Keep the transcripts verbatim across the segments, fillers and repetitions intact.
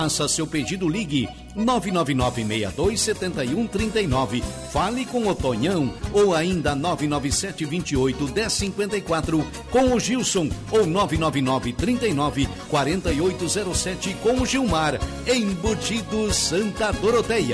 Faça seu pedido, ligue nove nove nove, seis dois sete um, três nove. Fale com o Tonhão ou ainda nove nove sete, dois oito, um zero cinco quatro com o Gilson ou nove nove nove, três nove, quatro oito zero sete com o Gilmar. Embutidos Santa Doroteia.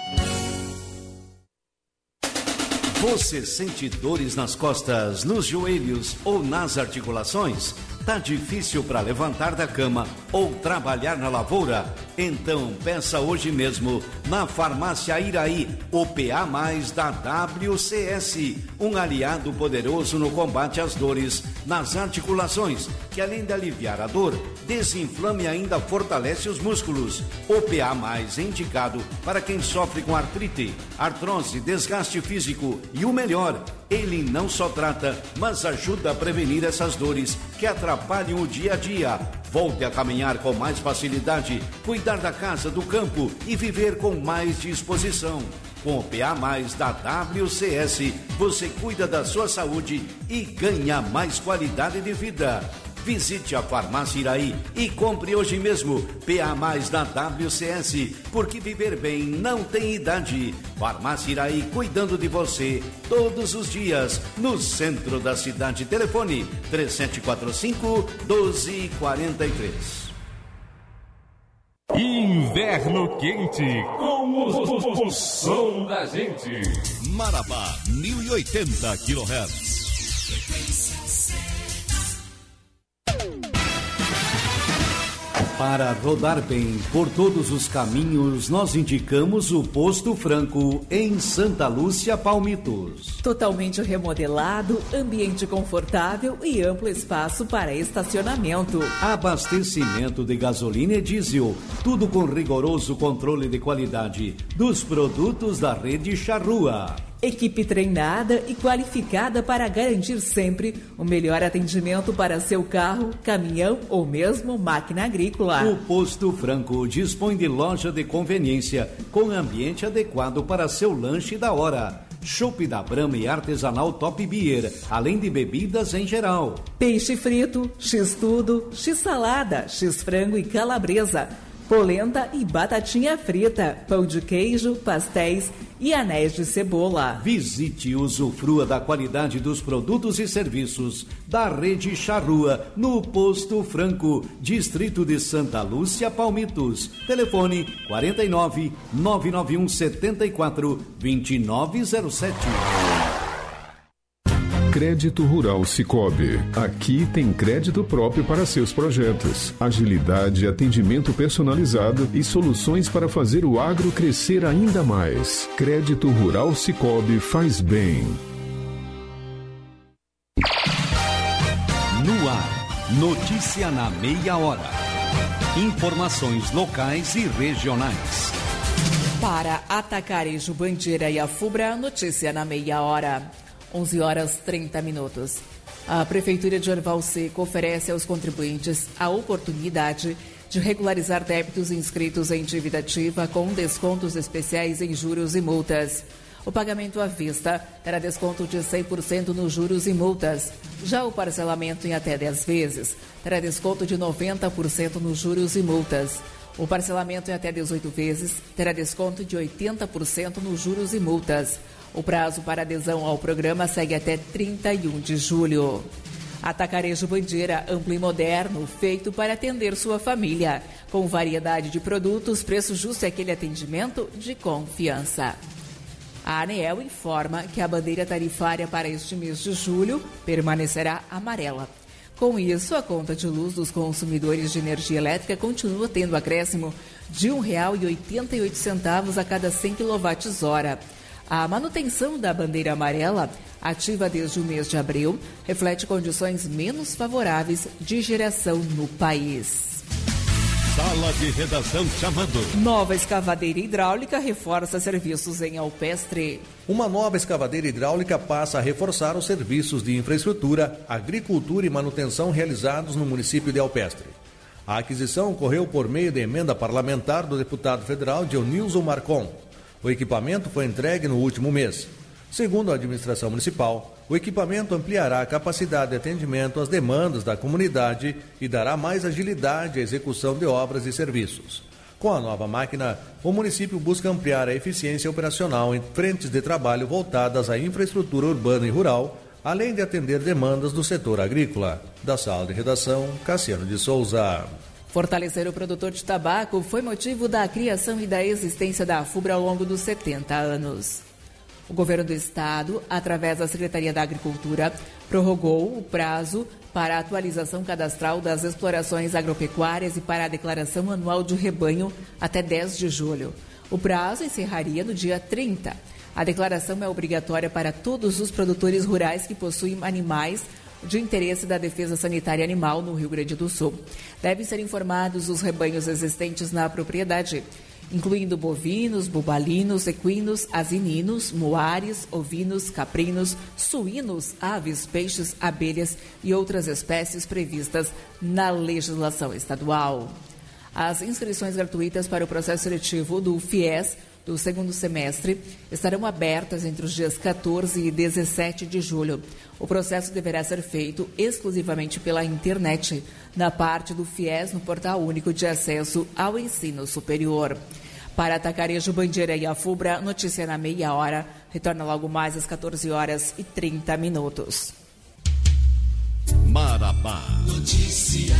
Você sente dores nas costas, nos joelhos ou nas articulações? Tá difícil para levantar da cama ou trabalhar na lavoura? Então peça hoje mesmo na Farmácia Iraí o P A mais da W C S, um aliado poderoso no combate às dores nas articulações, que além de aliviar a dor, desinflama e ainda fortalece os músculos. O P A mais é indicado para quem sofre com artrite, artrose, desgaste físico e o melhor, ele não só trata, mas ajuda a prevenir essas dores que atrapalham o dia a dia. Volte a caminhar com mais facilidade, cuidar da casa, do campo e viver com mais disposição. Com o P A mais da W C S, você cuida da sua saúde e ganha mais qualidade de vida. Visite a Farmácia Iraí e compre hoje mesmo P A mais da W C S, porque viver bem não tem idade. Farmácia Iraí, cuidando de você todos os dias, no centro da cidade. Telefone três sete quatro cinco, um dois quatro três. Inverno quente, com o, o, o som da gente. Marabá, mil e oitenta quilohertz. Para rodar bem por todos os caminhos, nós indicamos o Posto Franco em Santa Lúcia, Palmitos. Totalmente remodelado, ambiente confortável e amplo espaço para estacionamento. Abastecimento de gasolina e diesel, tudo com rigoroso controle de qualidade dos produtos da rede Charrua. Equipe treinada e qualificada para garantir sempre o melhor atendimento para seu carro, caminhão ou mesmo máquina agrícola. O Posto Franco dispõe de loja de conveniência com ambiente adequado para seu lanche da hora. Chopp da Brahma e artesanal Top Beer, além de bebidas em geral. Peixe frito, x-tudo, x-salada, x-frango e calabresa, polenta e batatinha frita, pão de queijo, pastéis e anéis de cebola. Visite e usufrua da qualidade dos produtos e serviços da Rede Charrua no Posto Franco, Distrito de Santa Lúcia, Palmitos. Telefone quarenta e nove, nove nove um, setenta e quatro, vinte e nove zero sete. Crédito Rural Sicoob. Aqui tem crédito próprio para seus projetos. Agilidade, atendimento personalizado e soluções para fazer o agro crescer ainda mais. Crédito Rural Sicoob faz bem. No ar, notícia na meia hora. Informações locais e regionais. Para Atacarejo, Bandeira e Afubra, notícia na meia hora. onze horas e trinta minutos. A Prefeitura de Orval Seco oferece aos contribuintes a oportunidade de regularizar débitos inscritos em dívida ativa com descontos especiais em juros e multas. O pagamento à vista terá desconto de cem por cento nos juros e multas. Já o parcelamento em até dez vezes terá desconto de noventa por cento nos juros e multas. O parcelamento em até dezoito vezes terá desconto de oitenta por cento nos juros e multas. O prazo para adesão ao programa segue até trinta e um de julho. Atacarejo Bandeira, amplo e moderno, feito para atender sua família. Com variedade de produtos, preço justo e aquele atendimento de confiança. A ANEEL informa que a bandeira tarifária para este mês de julho permanecerá amarela. Com isso, a conta de luz dos consumidores de energia elétrica continua tendo acréscimo de um real e oitenta e oito centavos a cada cem quilowatt-hora. A manutenção da bandeira amarela, ativa desde o mês de abril, reflete condições menos favoráveis de geração no país. Sala de redação chamando. Nova escavadeira hidráulica reforça serviços em Alpestre. Uma nova escavadeira hidráulica passa a reforçar os serviços de infraestrutura, agricultura e manutenção realizados no município de Alpestre. A aquisição ocorreu por meio de emenda parlamentar do deputado federal Dionilson Marcon. O equipamento foi entregue no último mês. Segundo a administração municipal, o equipamento ampliará a capacidade de atendimento às demandas da comunidade e dará mais agilidade à execução de obras e serviços. Com a nova máquina, o município busca ampliar a eficiência operacional em frentes de trabalho voltadas à infraestrutura urbana e rural, além de atender demandas do setor agrícola. Da sala de redação, Cassiano de Souza. Fortalecer o produtor de tabaco foi motivo da criação e da existência da AFUBRA ao longo dos setenta anos. O governo do estado, através da Secretaria da Agricultura, prorrogou o prazo para a atualização cadastral das explorações agropecuárias e para a declaração anual de rebanho até dez de julho. O prazo encerraria no dia trinta. A declaração é obrigatória para todos os produtores rurais que possuem animais de interesse da Defesa Sanitária Animal no Rio Grande do Sul. Devem ser informados os rebanhos existentes na propriedade, incluindo bovinos, bubalinos, equinos, asininos, moares, ovinos, caprinos, suínos, aves, peixes, abelhas e outras espécies previstas na legislação estadual. As inscrições gratuitas para o processo seletivo do FIES do segundo semestre estarão abertas entre os dias quatorze e dezessete de julho. O processo deverá ser feito exclusivamente pela internet, na parte do FIES no Portal Único de Acesso ao Ensino Superior. Para Atacarejo, Bandeira e AFUBRA, notícia na meia hora. Retorna logo mais às quatorze horas e trinta minutos. Marabá. Notícia.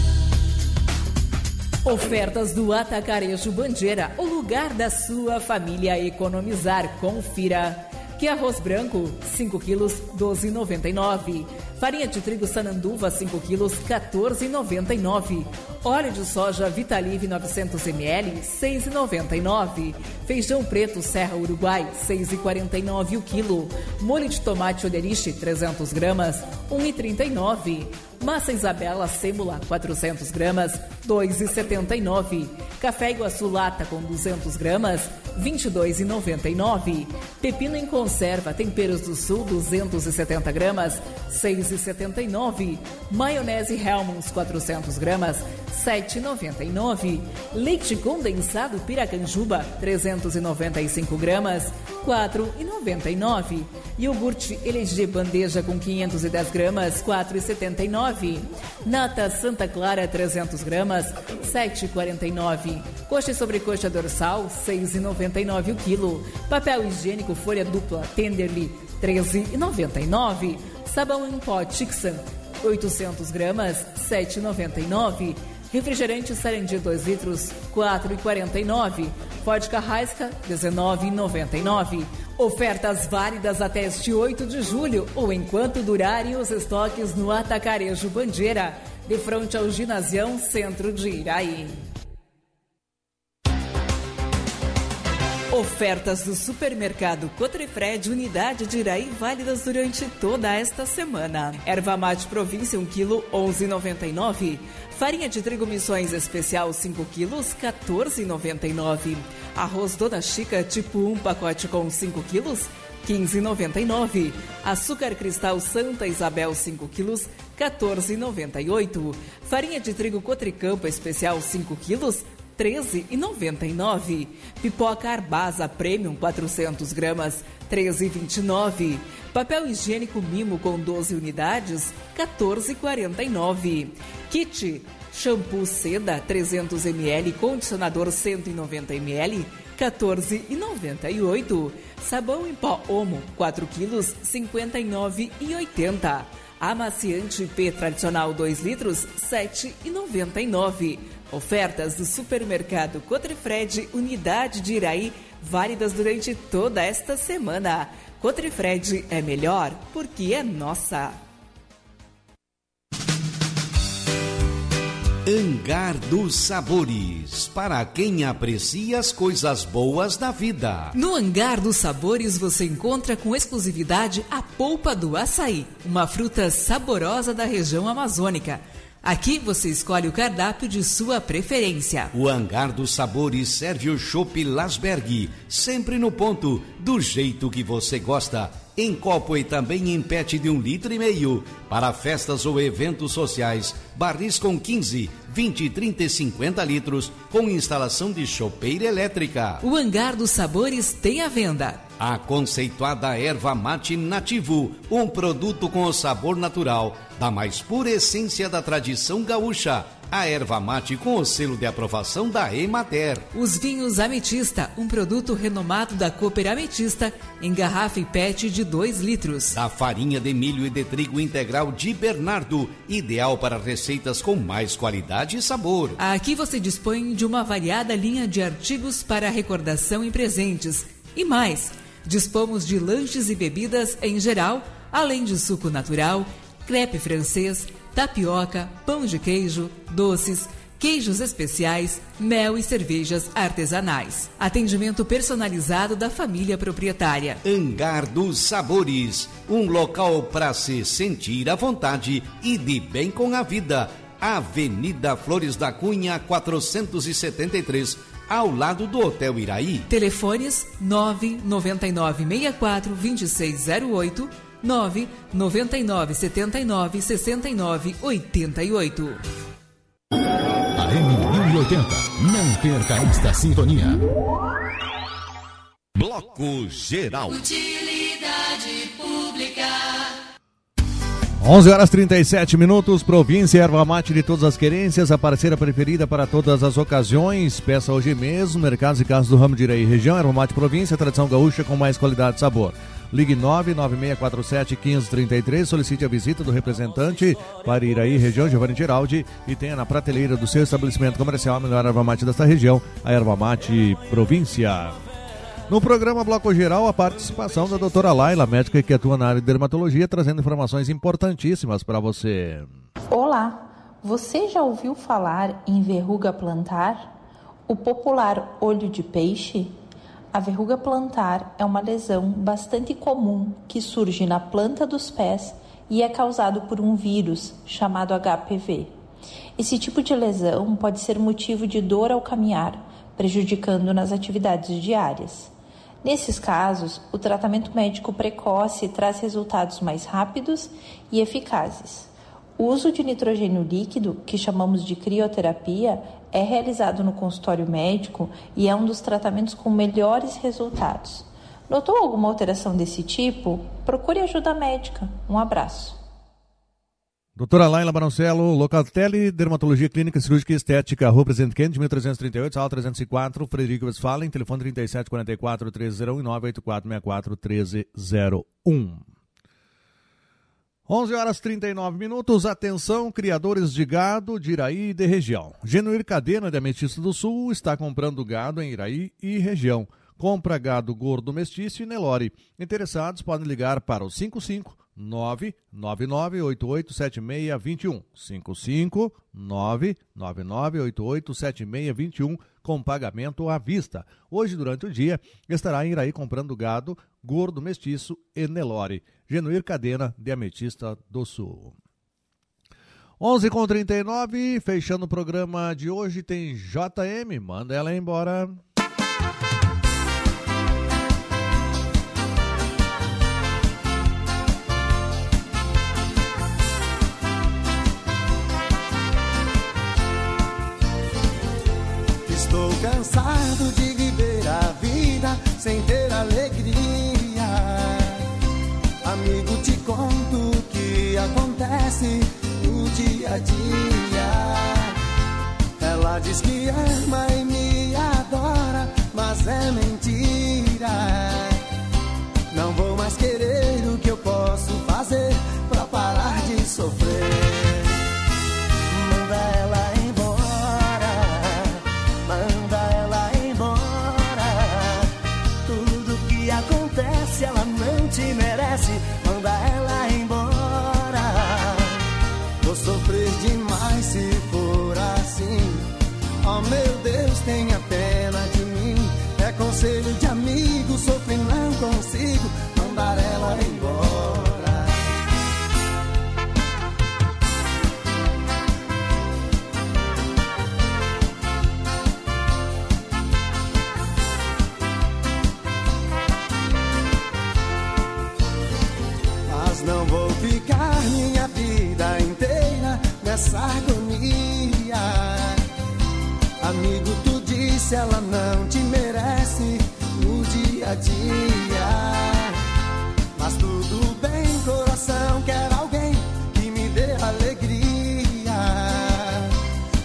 Ofertas do Atacarejo Bandeira, o lugar da sua família economizar. Confira. Que arroz branco, cinco quilos, doze reais e noventa e nove centavos. Farinha de trigo Sananduva, cinco quilos, quatorze reais e noventa e nove centavos. Óleo de soja Vitalive novecentos mililitros, seis reais e noventa e nove centavos. Feijão preto Serra Uruguai, seis reais e quarenta e nove centavos o quilo. Molho de tomate Oleriste, trezentas gramas, um real e trinta e nove centavos. Massa Isabela Sêmula, quatrocentas gramas, dois reais e setenta e nove centavos. Café Iguaçu Lata com duzentas gramas, vinte e dois reais e noventa e nove centavos. Pepino em conserva Temperos do Sul, duzentas e setenta gramas, seis reais e setenta e nove centavos. Maionese Hellmann's, quatrocentas gramas, sete reais e noventa e nove centavos. Leite condensado Piracanjuba, trezentas e noventa e cinco gramas, quatro reais e noventa e nove centavos. Iogurte L G bandeja com quinhentas e dez gramas, quatro reais e setenta e nove centavos. Nata Santa Clara, trezentas gramas, sete reais e quarenta e nove centavos. Coxa e sobrecoxa dorsal, seis reais e noventa e nove centavos o quilo. Papel higiênico folha dupla Tenderly, treze reais e noventa e nove centavos. Sabão em pó Tixan, oitocentas gramas, sete reais e noventa e nove centavos. Refrigerante Sarandi dois litros, quatro reais e quarenta e nove centavos. Vodka Raisca, dezenove reais e noventa e nove centavos. Ofertas válidas até este oito de julho ou enquanto durarem os estoques no Atacarejo Bandeira, de frente ao Ginasião Centro de Iraí. Ofertas do supermercado Cotrifred, unidade de Iraí, válidas durante toda esta semana. Erva mate província, um quilo, onze reais e noventa e nove centavos. Farinha de trigo Missões especial, cinco quilos, quatorze reais e noventa e nove centavos. Arroz Dona Chica, tipo um, pacote com cinco quilos, quinze reais e noventa e nove centavos. Açúcar Cristal Santa Isabel, cinco quilos, quatorze reais e noventa e oito centavos. Farinha de trigo Cotricampo especial, cinco quilos, treze reais e noventa e nove centavos. Pipoca Arbasa Premium, quatrocentas gramas, treze reais e vinte e nove centavos. Papel higiênico Mimo com doze unidades, quatorze reais e quarenta e nove centavos. Kit shampoo Seda, trezentos mililitros, condicionador cento e noventa mililitros, quatorze reais e noventa e oito centavos. Sabão em pó Omo, quatro quilos, cinquenta e nove reais e oitenta centavos. Amaciante P tradicional dois litros, sete reais e noventa e nove centavos. Ofertas do supermercado Cotrifred, unidade de Iraí, válidas durante toda esta semana. Cotrifred é melhor porque é nossa. Hangar dos Sabores, para quem aprecia as coisas boas da vida. No Hangar dos Sabores você encontra com exclusividade a polpa do açaí, uma fruta saborosa da região amazônica. Aqui você escolhe o cardápio de sua preferência. O Hangar dos Sabores serve o chopp Lasberg, sempre no ponto, do jeito que você gosta. Em copo e também em pet de um litro e meio. Para festas ou eventos sociais, barris com quinze, vinte, trinta e cinquenta litros, com instalação de chopeira elétrica. O Hangar dos Sabores tem à venda a conceituada erva mate nativo, um produto com o sabor natural da mais pura essência da tradição gaúcha. A erva mate com o selo de aprovação da Emater. Os vinhos Ametista, um produto renomado da Cooper Ametista, em garrafa e pet de dois litros. A farinha de milho e de trigo integral de Bernardo, ideal para receitas com mais qualidade e sabor. Aqui você dispõe de uma variada linha de artigos para recordação e presentes. E mais, dispomos de lanches e bebidas em geral, além de suco natural, crepe francês, tapioca, pão de queijo, doces, queijos especiais, mel e cervejas artesanais. Atendimento personalizado da família proprietária. Hangar dos Sabores, um local para se sentir à vontade e de bem com a vida. Avenida Flores da Cunha, quatrocentos e setenta e três, ao lado do Hotel Iraí. Telefones nove nove nove, seis quatro, dois seis zero oito, nove nove nove, sete nove, seis nove oito oito. A M mil e oitenta, não perca esta sintonia. Bloco Geral. Utilidade pública. onze horas e trinta e sete minutos, Província Erva Mate de todas as querências, a parceira preferida para todas as ocasiões. Peça hoje mesmo, Mercados e Casas do Ramo de Iraí Região, Erva Mate Província, tradição gaúcha com mais qualidade e sabor. Ligue nove nove seis quatro sete, um cinco três três, solicite a visita do representante para Iraí Região, Giovanni Geraldi, e tenha na prateleira do seu estabelecimento comercial a melhor erva mate desta região, a Erva Mate Província. No programa Bloco Geral, a participação da doutora Laila, médica que atua na área de dermatologia, trazendo informações importantíssimas para você. Olá, você já ouviu falar em verruga plantar? O popular olho de peixe? A verruga plantar é uma lesão bastante comum que surge na planta dos pés e é causado por um vírus chamado H P V. Esse tipo de lesão pode ser motivo de dor ao caminhar, prejudicando nas atividades diárias. Nesses casos, o tratamento médico precoce traz resultados mais rápidos e eficazes. O uso de nitrogênio líquido, que chamamos de crioterapia, é realizado no consultório médico e é um dos tratamentos com melhores resultados. Notou alguma alteração desse tipo? Procure ajuda médica. Um abraço. Doutora Laila Baroncello, Locatelli, Dermatologia Clínica Cirúrgica e Estética, Rua Presidente Kennedy, mil trezentos e trinta e oito, sala trezentos e quatro, Frederico Westphalen, telefone trinta e sete quarenta e quatro, treze zero um e nove oito quatro seis quatro, treze zero um. onze horas e trinta e nove minutos, atenção, criadores de gado de Iraí e de região. Genuir Cadena de Ametista do Sul está comprando gado em Iraí e região. Compra gado gordo mestiço e Nelore. Interessados podem ligar para o cinco cinco nove nove nove oito oito sete seis dois um. cinco cinco nove nove nove oito oito sete seis dois um com pagamento à vista. Hoje, durante o dia, estará em Iraí comprando gado gordo mestiço e Nelore. Genuir Cadena de Ametista do Sul. onze e trinta e nove, fechando o programa de hoje, tem J M, manda ela embora. Estou cansado de viver a vida sem ter alegria. Amigo, te conto o que acontece no dia a dia. Ela diz que ama e me adora, mas é mentira. Não vou mais querer, o que eu posso fazer pra parar de sofrer? Manda ela embora, manda ela embora. Tudo que acontece ela não te merece. Manda ela embora. Vou sofrer demais se for assim. Oh meu Deus, tenha pena de mim. É conselho de amigo, sofrer não consigo. Mandar ela embora. Mas não vou ficar minha vida inteira nessa agonia. Amigo, tu disse ela não te merece no dia a dia. Mas tudo bem, coração, quero alguém que me dê alegria.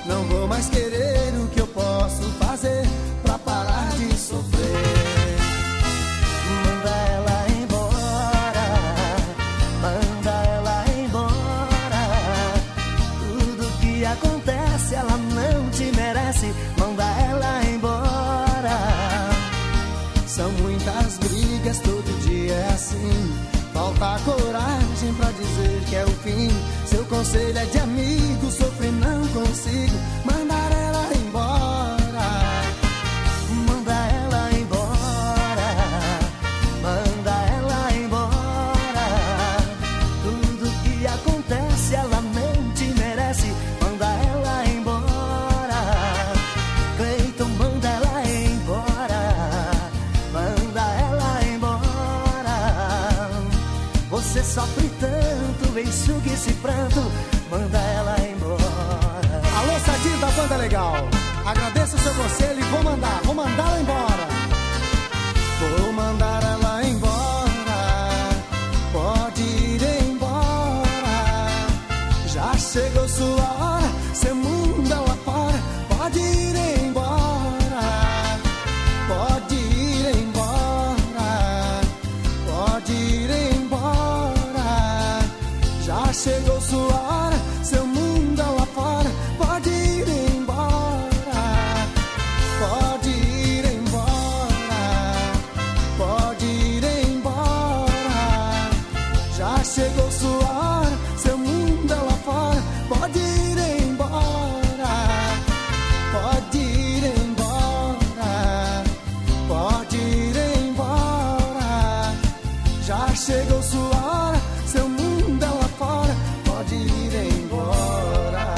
que é o fim. Seu conselho é de amigo, sofrer não consigo. Mandar ela embora, manda ela embora, manda ela embora. Tudo que acontece ela não te merece. Manda ela embora, Cleiton, manda ela embora, manda ela embora. Você sofre tanto, enxugue esse pranto, manda ela embora. Alô, Sadir da Banda Legal, agradeço o seu conselho e vou mandar, vou mandar ela embora. Vou mandar ela embora, pode ir embora. Já chegou sua hora, seu mundo é lá fora. Pode ir embora, pode ir embora, pode ir embora. Já chegou sua hora, seu mundo é lá fora. Pode ir embora, pode ir embora, pode ir embora. Já chegou sua hora, seu mundo é lá fora. Pode ir embora, pode ir embora, pode ir embora. Já chegou sua hora, seu mundo é lá fora. Pode ir embora.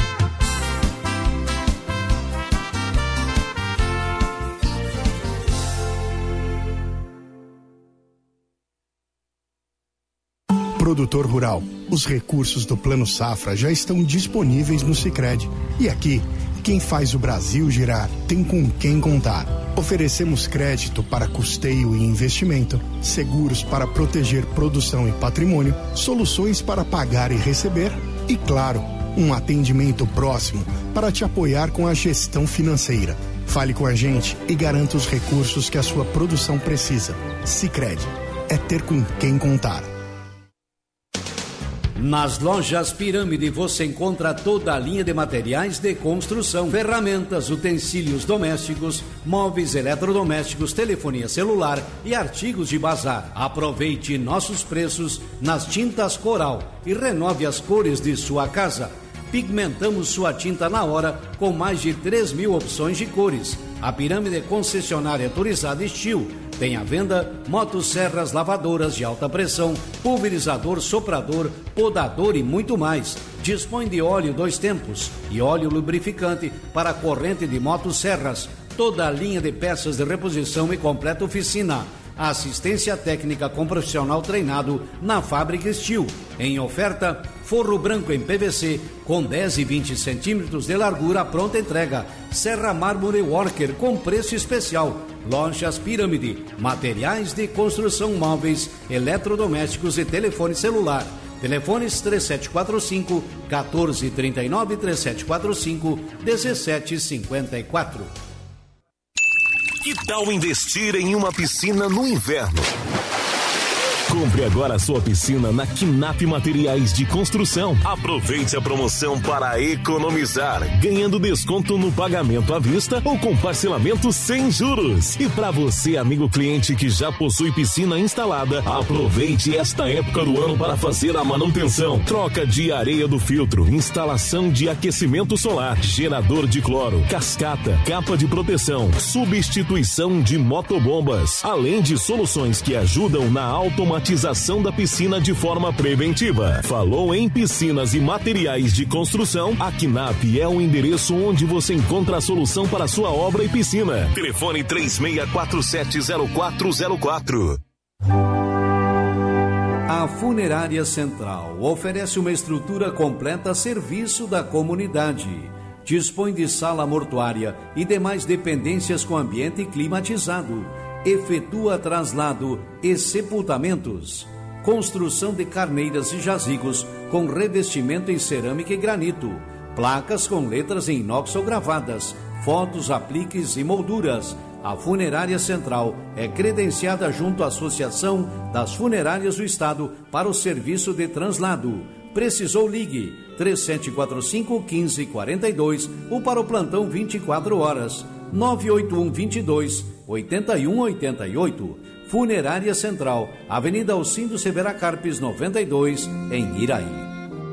Produtor rural, os recursos do Plano Safra já estão disponíveis no Sicredi. E aqui, quem faz o Brasil girar tem com quem contar. Oferecemos crédito para custeio e investimento, seguros para proteger produção e patrimônio, soluções para pagar e receber e, claro, um atendimento próximo para te apoiar com a gestão financeira. Fale com a gente e garanta os recursos que a sua produção precisa. Sicredi é ter com quem contar. Nas lojas Pirâmide você encontra toda a linha de materiais de construção, ferramentas, utensílios domésticos, móveis eletrodomésticos, telefonia celular e artigos de bazar. Aproveite nossos preços nas tintas Coral e renove as cores de sua casa. Pigmentamos sua tinta na hora com mais de três mil opções de cores. A Pirâmide é concessionária autorizada Estil. Tem à venda motosserras, lavadoras de alta pressão, pulverizador, soprador, podador e muito mais. Dispõe de óleo dois tempos e óleo lubrificante para corrente de motosserras. Toda a linha de peças de reposição e completa oficina. Assistência técnica com profissional treinado na Fábrica Estil. Em oferta, forro branco em P V C com dez e vinte centímetros de largura, pronta entrega. Serra Mármore Worker com preço especial. Lojas Pirâmide, materiais de construção móveis, eletrodomésticos e telefone celular. Telefones três sete quatro cinco, um quatro três nove, três sete quatro cinco, um sete cinco quatro. Que tal investir em uma piscina no inverno? Compre agora a sua piscina na Quinap Materiais de Construção. Aproveite a promoção para economizar, ganhando desconto no pagamento à vista ou com parcelamento sem juros. E para você, amigo cliente que já possui piscina instalada, aproveite esta época do ano para fazer a manutenção. Troca de areia do filtro, instalação de aquecimento solar, gerador de cloro, cascata, capa de proteção, substituição de motobombas, além de soluções que ajudam na automatização da piscina de forma preventiva. Falou em piscinas e materiais de construção? A Quinap é o endereço onde você encontra a solução para a sua obra e piscina. Telefone três seis quatro sete zero quatro zero quatro. A Funerária Central oferece uma estrutura completa a serviço da comunidade. Dispõe de sala mortuária e demais dependências com ambiente climatizado. Efetua traslado e sepultamentos. Construção de carneiras e jazigos com revestimento em cerâmica e granito. Placas com letras em inox ou gravadas. Fotos, apliques e molduras. A Funerária Central é credenciada junto à Associação das Funerárias do Estado para o serviço de translado. Precisou, ligue três sete quatro cinco, um cinco quatro dois ou para o plantão vinte e quatro horas nove oito um, dois dois, oito um oito oito. Funerária Central, Avenida Alcindo Severa Carpes, noventa e dois, em Iraí.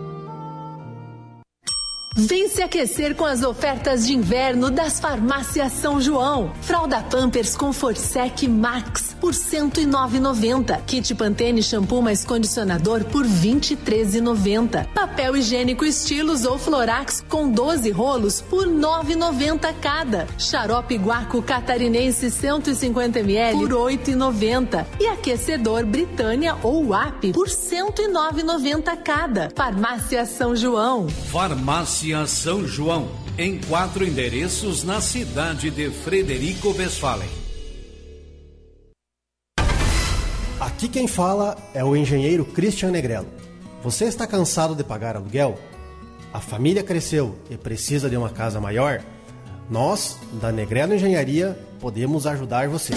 Vem se aquecer com as ofertas de inverno das Farmácias São João. Fralda Pampers com Forsec Max por cento e nove reais e noventa centavos. Kit Pantene shampoo mais condicionador por vinte e três reais e noventa centavos. Papel higiênico Estilos ou Florax com doze rolos por nove reais e noventa centavos cada. Xarope Guaco Catarinense cento e cinquenta mililitros por oito reais e noventa centavos. E aquecedor Britânia ou W A P por cento e nove reais e noventa centavos cada. Farmácia São João. Farmácia São João, em quatro endereços na cidade de Frederico Westphalen. Aqui quem fala é o engenheiro Christian Negrello. Você está cansado de pagar aluguel? A família cresceu e precisa de uma casa maior? Nós, da Negrello Engenharia, podemos ajudar você.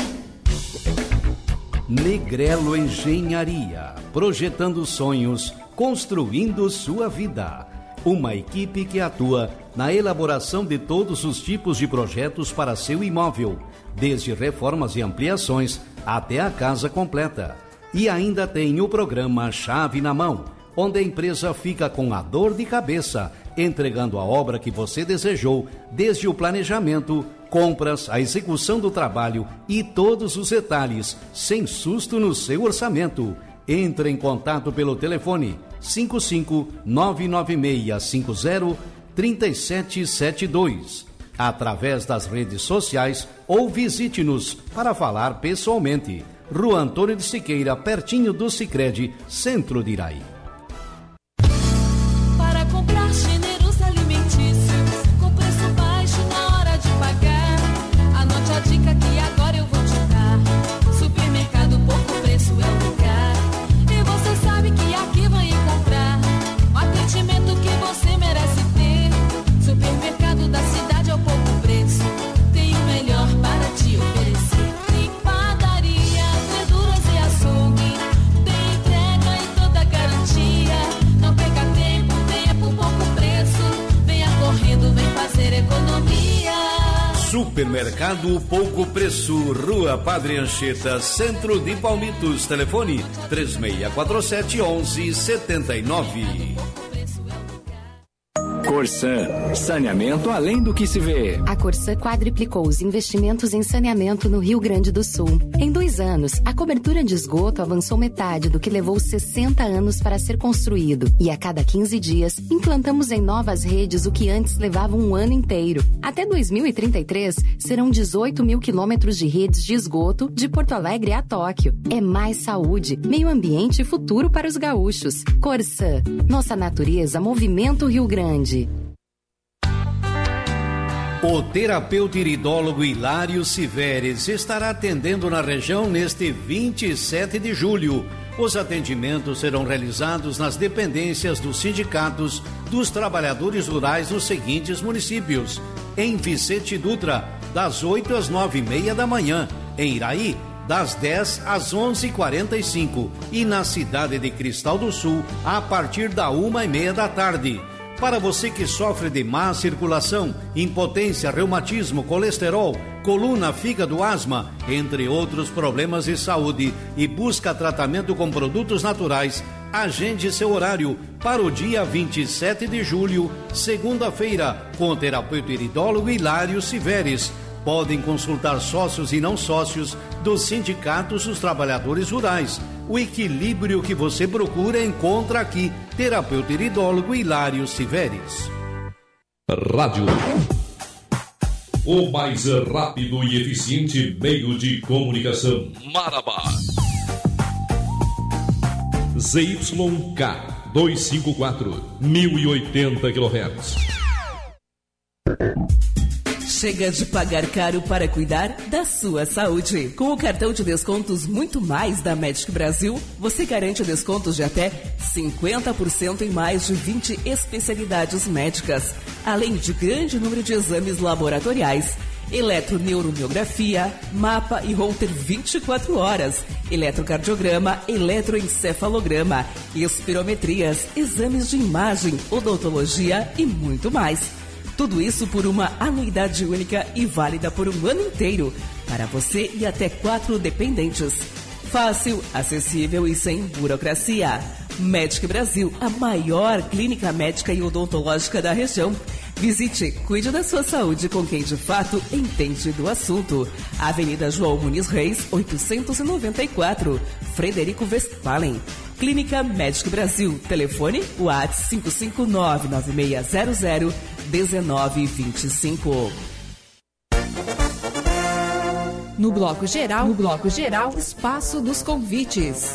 Negrello Engenharia, projetando sonhos, construindo sua vida. Uma equipe que atua na elaboração de todos os tipos de projetos para seu imóvel, desde reformas e ampliações até a casa completa. E ainda tem o programa Chave na Mão, onde a empresa fica com a dor de cabeça, entregando a obra que você desejou, desde o planejamento, compras, a execução do trabalho e todos os detalhes, sem susto no seu orçamento. Entre em contato pelo telefone cinco cinco nove nove seis cinco zero três sete sete dois, através das redes sociais ou visite-nos para falar pessoalmente. Rua Antônio de Siqueira, pertinho do Sicredi, centro de Iraí. Para comprar gêneros alimentícios com preço baixo na hora de pagar, anote a dica que agora eu vou te dar. Supermercado Pouco Preço é o lugar. E você sabe que aqui vai encontrar o atendimento que você merece ter. Supermercado da cidade ao pouco preço, tem o melhor para te oferecer. Tem padaria, verduras e açougue, tem entrega e toda garantia. Não perca tempo, venha por pouco preço. Venha correndo, vem fazer economia. Supermercado Pouco Preço, Rua Padre Anchieta, centro de Palmitos. Telefone três seis quatro sete um um sete nove. Corsan, saneamento além do que se vê. A Corsan quadriplicou os investimentos em saneamento no Rio Grande do Sul. Em dois anos, a cobertura de esgoto avançou metade do que levou sessenta anos para ser construído. E a cada quinze dias, implantamos em novas redes o que antes levava um ano inteiro. Até dois mil e trinta e três, serão dezoito mil quilômetros de redes de esgoto de Porto Alegre a Tóquio. É mais saúde, meio ambiente e futuro para os gaúchos. Corsan, nossa natureza movimenta o Rio Grande. O terapeuta iridólogo Hilário Siveres estará atendendo na região neste vinte e sete de julho. Os atendimentos serão realizados nas dependências dos sindicatos dos trabalhadores rurais nos seguintes municípios: em Vicente Dutra, das oito às nove e meia da manhã; em Iraí, das dez às onze e quarenta e cinco, e na cidade de Cristal do Sul, a partir da uma e meia da tarde. Para você que sofre de má circulação, impotência, reumatismo, colesterol, coluna, fígado, asma, entre outros problemas de saúde, e busca tratamento com produtos naturais, agende seu horário para o dia vinte e sete de julho, segunda-feira, com o terapeuta iridólogo Hilário Siveres. Podem consultar sócios e não sócios dos sindicatos dos trabalhadores rurais. O equilíbrio que você procura encontra aqui. Terapeuta iridólogo Hilário Siveres. Rádio. O mais rápido e eficiente meio de comunicação. Marabá. Z Y K duzentos e cinquenta e quatro, mil e oitenta quilohertz. Chega de pagar caro para cuidar da sua saúde. Com o cartão de descontos Muito Mais da Medic Brasil, você garante descontos de até cinquenta por cento em mais de vinte especialidades médicas, além de grande número de exames laboratoriais, eletroneuromiografia, mapa e holter vinte e quatro horas, eletrocardiograma, eletroencefalograma, espirometrias, exames de imagem, odontologia e muito mais. Tudo isso por uma anuidade única e válida por um ano inteiro, para você e até quatro dependentes. Fácil, acessível e sem burocracia. Medic Brasil, a maior clínica médica e odontológica da região. Visite, cuide da sua saúde com quem de fato entende do assunto. Avenida João Muniz Reis, oitocentos e noventa e quatro, Frederico Westphalen. Clínica Medic Brasil. Telefone WhatsApp cinco cinco nove nove seis zero zero um nove dois cinco. No Bloco Geral, no Bloco Geral, Espaço dos Convites.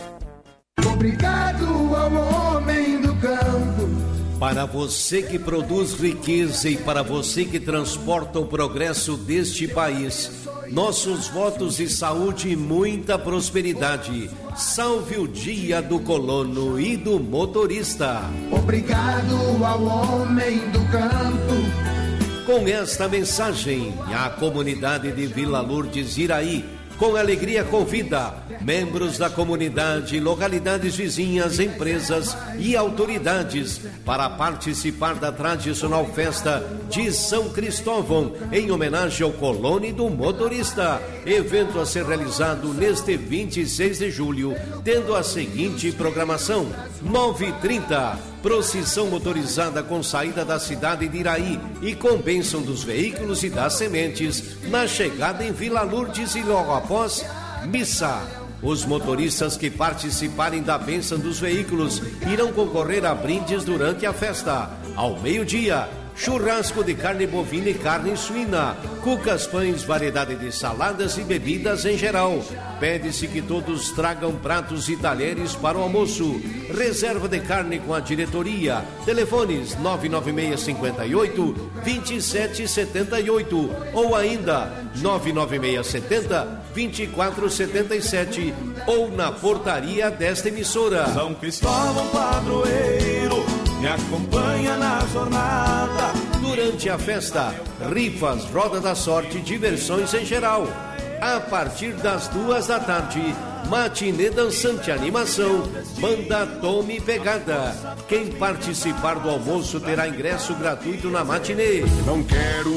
Obrigado ao homem do campo. Para você que produz riqueza e para você que transporta o progresso deste país, nossos votos de saúde e muita prosperidade. Salve o dia do colono e do motorista. Obrigado ao homem do campo. Com esta mensagem, a comunidade de Vila Lourdes Iraí, com alegria convida membros da comunidade, localidades vizinhas, empresas e autoridades para participar da tradicional festa de São Cristóvão, em homenagem ao colono e do motorista. Evento a ser realizado neste vinte e seis de julho, tendo a seguinte programação: nove e trinta, procissão motorizada com saída da cidade de Iraí e com bênção dos veículos e das sementes na chegada em Vila Lourdes e logo após, missa. Os motoristas que participarem da bênção dos veículos irão concorrer a brindes durante a festa. Ao meio-dia, churrasco de carne bovina e carne suína, cucas, pães, variedade de saladas e bebidas em geral. Pede-se que todos tragam pratos e talheres para o almoço. Reserva de carne com a diretoria. Telefones nove nove seis cinco oito, dois sete sete oito ou ainda nove nove seis sete zero, dois quatro sete sete ou na portaria desta emissora. São Cristóvão padroeiro, me acompanha na jornada. Durante a festa, rifas, roda da sorte, diversões em geral. A partir das duas da tarde, matinê dançante, animação, banda Tome Pegada. Quem participar do almoço terá ingresso gratuito na matinê. Não quero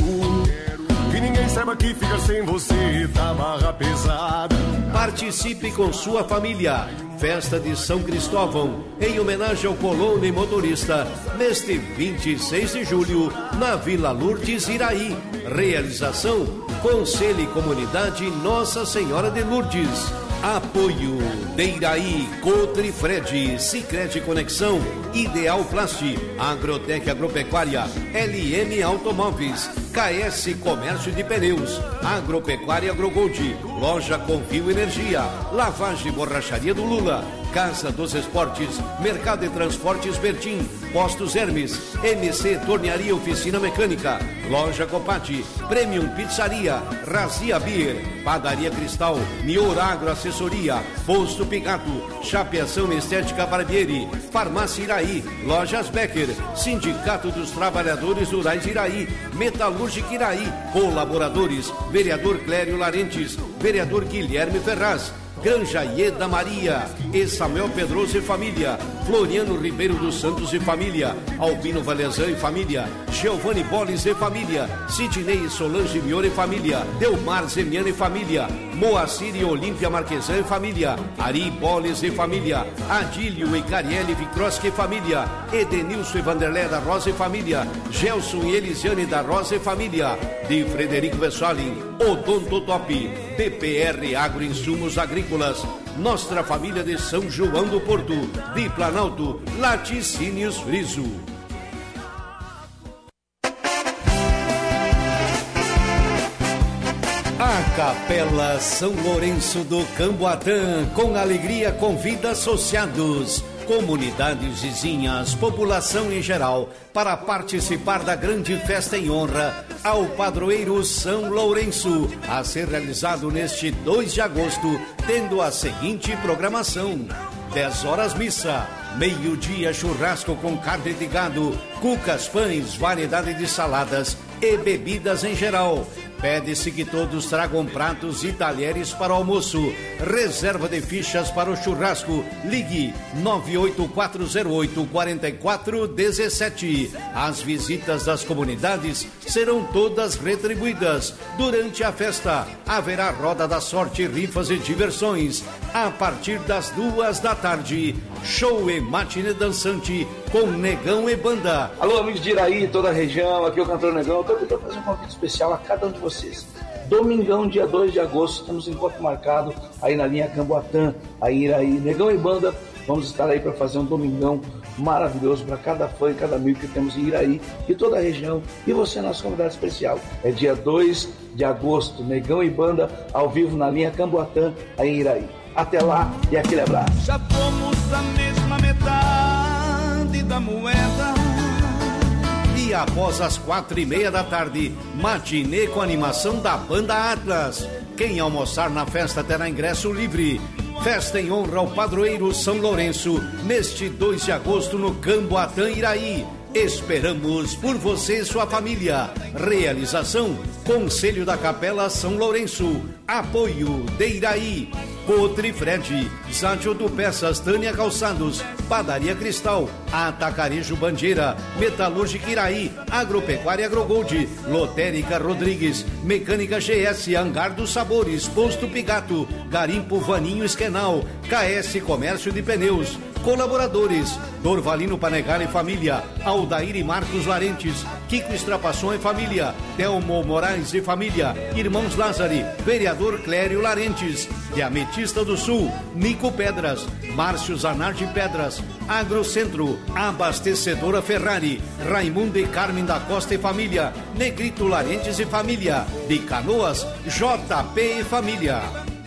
que ninguém saiba que fica sem você, tá barra pesada. Participe com sua família. Festa de São Cristóvão, em homenagem ao colono e motorista, neste vinte e seis de julho, na Vila Lourdes Iraí. Realização: Conselho e Comunidade Nossa Senhora de Lourdes. Apoio de Iraí, Cotrifred, Sicredi Conexão, Ideal Plast, Agrotec Agropecuária, L M Automóveis, K S Comércio de Pneus, Agropecuária Agrogold, Loja Confio Energia, Lavagem e Borracharia do Lula, Casa dos Esportes, Mercado de Transportes Bertim, Postos Hermes, M C Tornearia Oficina Mecânica, Loja Copati, Premium Pizzaria, Razia Beer, Padaria Cristal, Mior Agro Assessoria, Posto Pigato, Chapeação Estética Barbieri, Farmácia Iraí, Lojas Becker, Sindicato dos Trabalhadores Rurais Iraí, Metalúrgica Iraí, colaboradores, Vereador Clério Larentes, Vereador Guilherme Ferraz, Granja Ieda Maria, e Samuel Pedroso e família, Floriano Ribeiro dos Santos e família, Albino Valezan e família, Giovanni Boles e família, Sidney e Solange Mior e família, Delmar Zemiano e família, Moacir e Olímpia Marquesan e família, Ari Boles e família, Adílio e Cariele Vicroski e família, Edenilson e Vanderlé da Rosa e família, Gelson e Elisiane da Rosa e família, de Frederico Westphalen, Odonto Top, P P R Agroinsumos Agrícolas, Nossa Família de São João do Porto, de Planalto, Laticínios Friso. A Capela São Lourenço do Camboatã, com alegria, convida associados, comunidades vizinhas, população em geral, para participar da grande festa em honra ao padroeiro São Lourenço, a ser realizado neste dois de agosto, tendo a seguinte programação: dez horas missa, meio-dia churrasco com carne de gado, cucas, pães, variedade de saladas e bebidas em geral. Pede-se que todos tragam pratos e talheres para o almoço. Reserva de fichas para o churrasco. Ligue nove oito quatro zero oito quatro quatro um sete. As visitas das comunidades serão todas retribuídas. Durante a festa, haverá roda da sorte, rifas e diversões. A partir das duas da tarde, show e matinê dançante com Negão e Banda. Alô, amigos de Iraí, toda a região, aqui é o cantor Negão. Eu tô tentando fazer um convite especial a cada um de vocês. Domingão, dia dois de agosto, temos um encontro marcado aí na linha Camboatã, aí em Iraí. Negão e Banda, vamos estar aí para fazer um domingão maravilhoso para cada fã e cada amigo que temos em Iraí e toda a região. E você, nosso convidado especial. É dia dois de agosto, Negão e Banda, ao vivo na linha Camboatã, aí em Iraí. Até lá e aquele abraço. Já fomos a mesma metade da moeda. E após as quatro e meia da tarde, matinê com animação da Banda Atlas. Quem almoçar na festa terá ingresso livre. Festa em honra ao padroeiro São Lourenço, neste dois de agosto no Camboatã, Iraí. Esperamos por você e sua família. Realização: Conselho da Capela São Lourenço. Apoio de Iraí, Cotri Fred, Zátio do Peças, Tânia Calçados, Padaria Cristal, Atacarejo Bandeira, Metalúrgica Iraí, Agropecuária Agrogold, Lotérica Rodrigues, Mecânica G S, Hangar dos Sabores, Posto Pigato, Garimpo Vaninho Esquenal, K S Comércio de Pneus. Colaboradores: Dorvalino Panegar e Família, Aldair e Marcos Larentes, Kiko Estrapasson e Família, Telmo Moraes e Família, Irmãos Lázari, Vereador Clério Larentes, de Ametista do Sul, Nico Pedras, Márcio Zanardi Pedras, Agrocentro, Abastecedora Ferrari, Raimundo e Carmen da Costa e Família, Negrito Larentes e Família, de Canoas, J P e Família.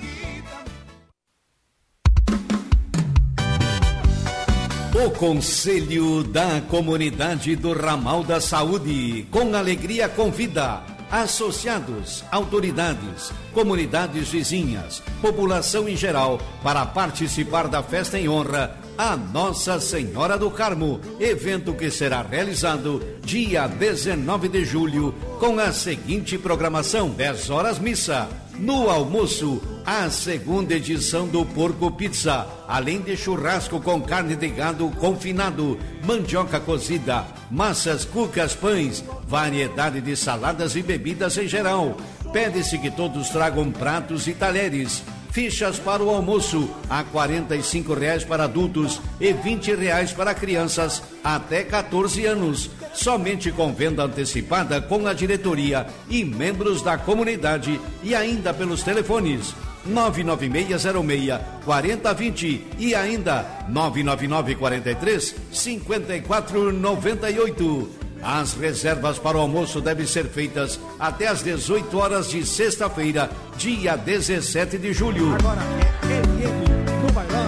O Conselho da Comunidade do Ramal da Saúde, com alegria, convida associados, autoridades, comunidades vizinhas, população em geral, para participar da festa em honra a Nossa Senhora do Carmo, evento que será realizado dia dezenove de julho, com a seguinte programação: dez horas missa. No almoço, a segunda edição do Porco Pizza, além de churrasco com carne de gado confinado, mandioca cozida, massas, cucas, pães, variedade de saladas e bebidas em geral. Pede-se que todos tragam pratos e talheres. Fichas para o almoço a quarenta e cinco reais para adultos e vinte reais para crianças até quatorze anos. Somente com venda antecipada com a diretoria e membros da comunidade, e ainda pelos telefones nove nove seis zero seis quatro zero dois zero e ainda nove nove nove quatro três cinco quatro nove oito. As reservas para o almoço devem ser feitas até às dezoito horas de sexta-feira, dia dezessete de julho. Agora é ele, no bailão.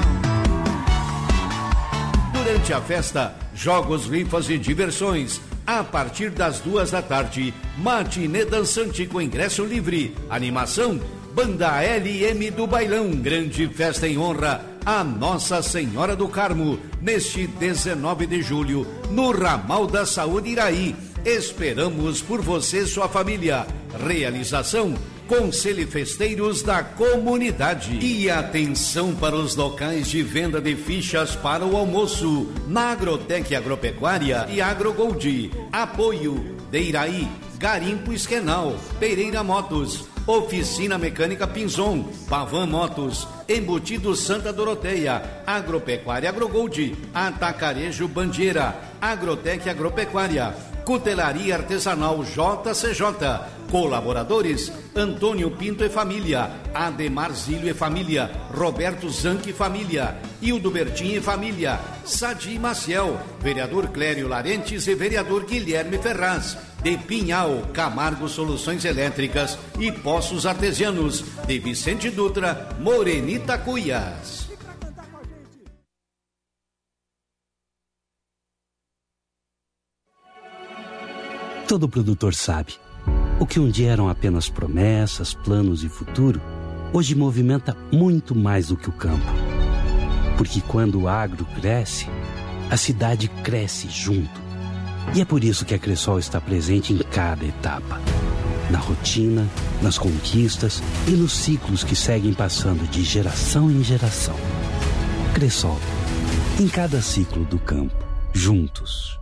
Durante a festa, jogos, rifas e diversões. A partir das duas da tarde, matinê dançante com ingresso livre. Animação: Banda L M do Bailão. Grande festa em honra a Nossa Senhora do Carmo, neste dezenove de julho, no Ramal da Saúde, Iraí. Esperamos por você e sua família. Realização: Conselho Festeiros da Comunidade. E atenção para os locais de venda de fichas para o almoço, na Agrotec Agropecuária e Agrogold. Apoio de Iraí, Garimpo Esquenal, Pereira Motos, Oficina Mecânica Pinzon, Pavan Motos, Embutido Santa Doroteia, Agropecuária Agrogold, Atacarejo Bandeira, Agrotec Agropecuária, Cutelaria Artesanal J C J. Colaboradores: Antônio Pinto e Família, Ademar Zílio e Família, Roberto Zanck e Família, Hildo Bertin e Família, Sadi Maciel, Vereador Clério Larentes e Vereador Guilherme Ferraz. De Pinhal, Camargo Soluções Elétricas e Poços Artesianos. De Vicente Dutra, Morenita Cuias. Todo produtor sabe, o que um dia eram apenas promessas, planos e futuro, hoje movimenta muito mais do que o campo. Porque quando o agro cresce, a cidade cresce junto. E é por isso que a Cressol está presente em cada etapa, na rotina, nas conquistas e nos ciclos que seguem passando de geração em geração. Cressol, em cada ciclo do campo, juntos.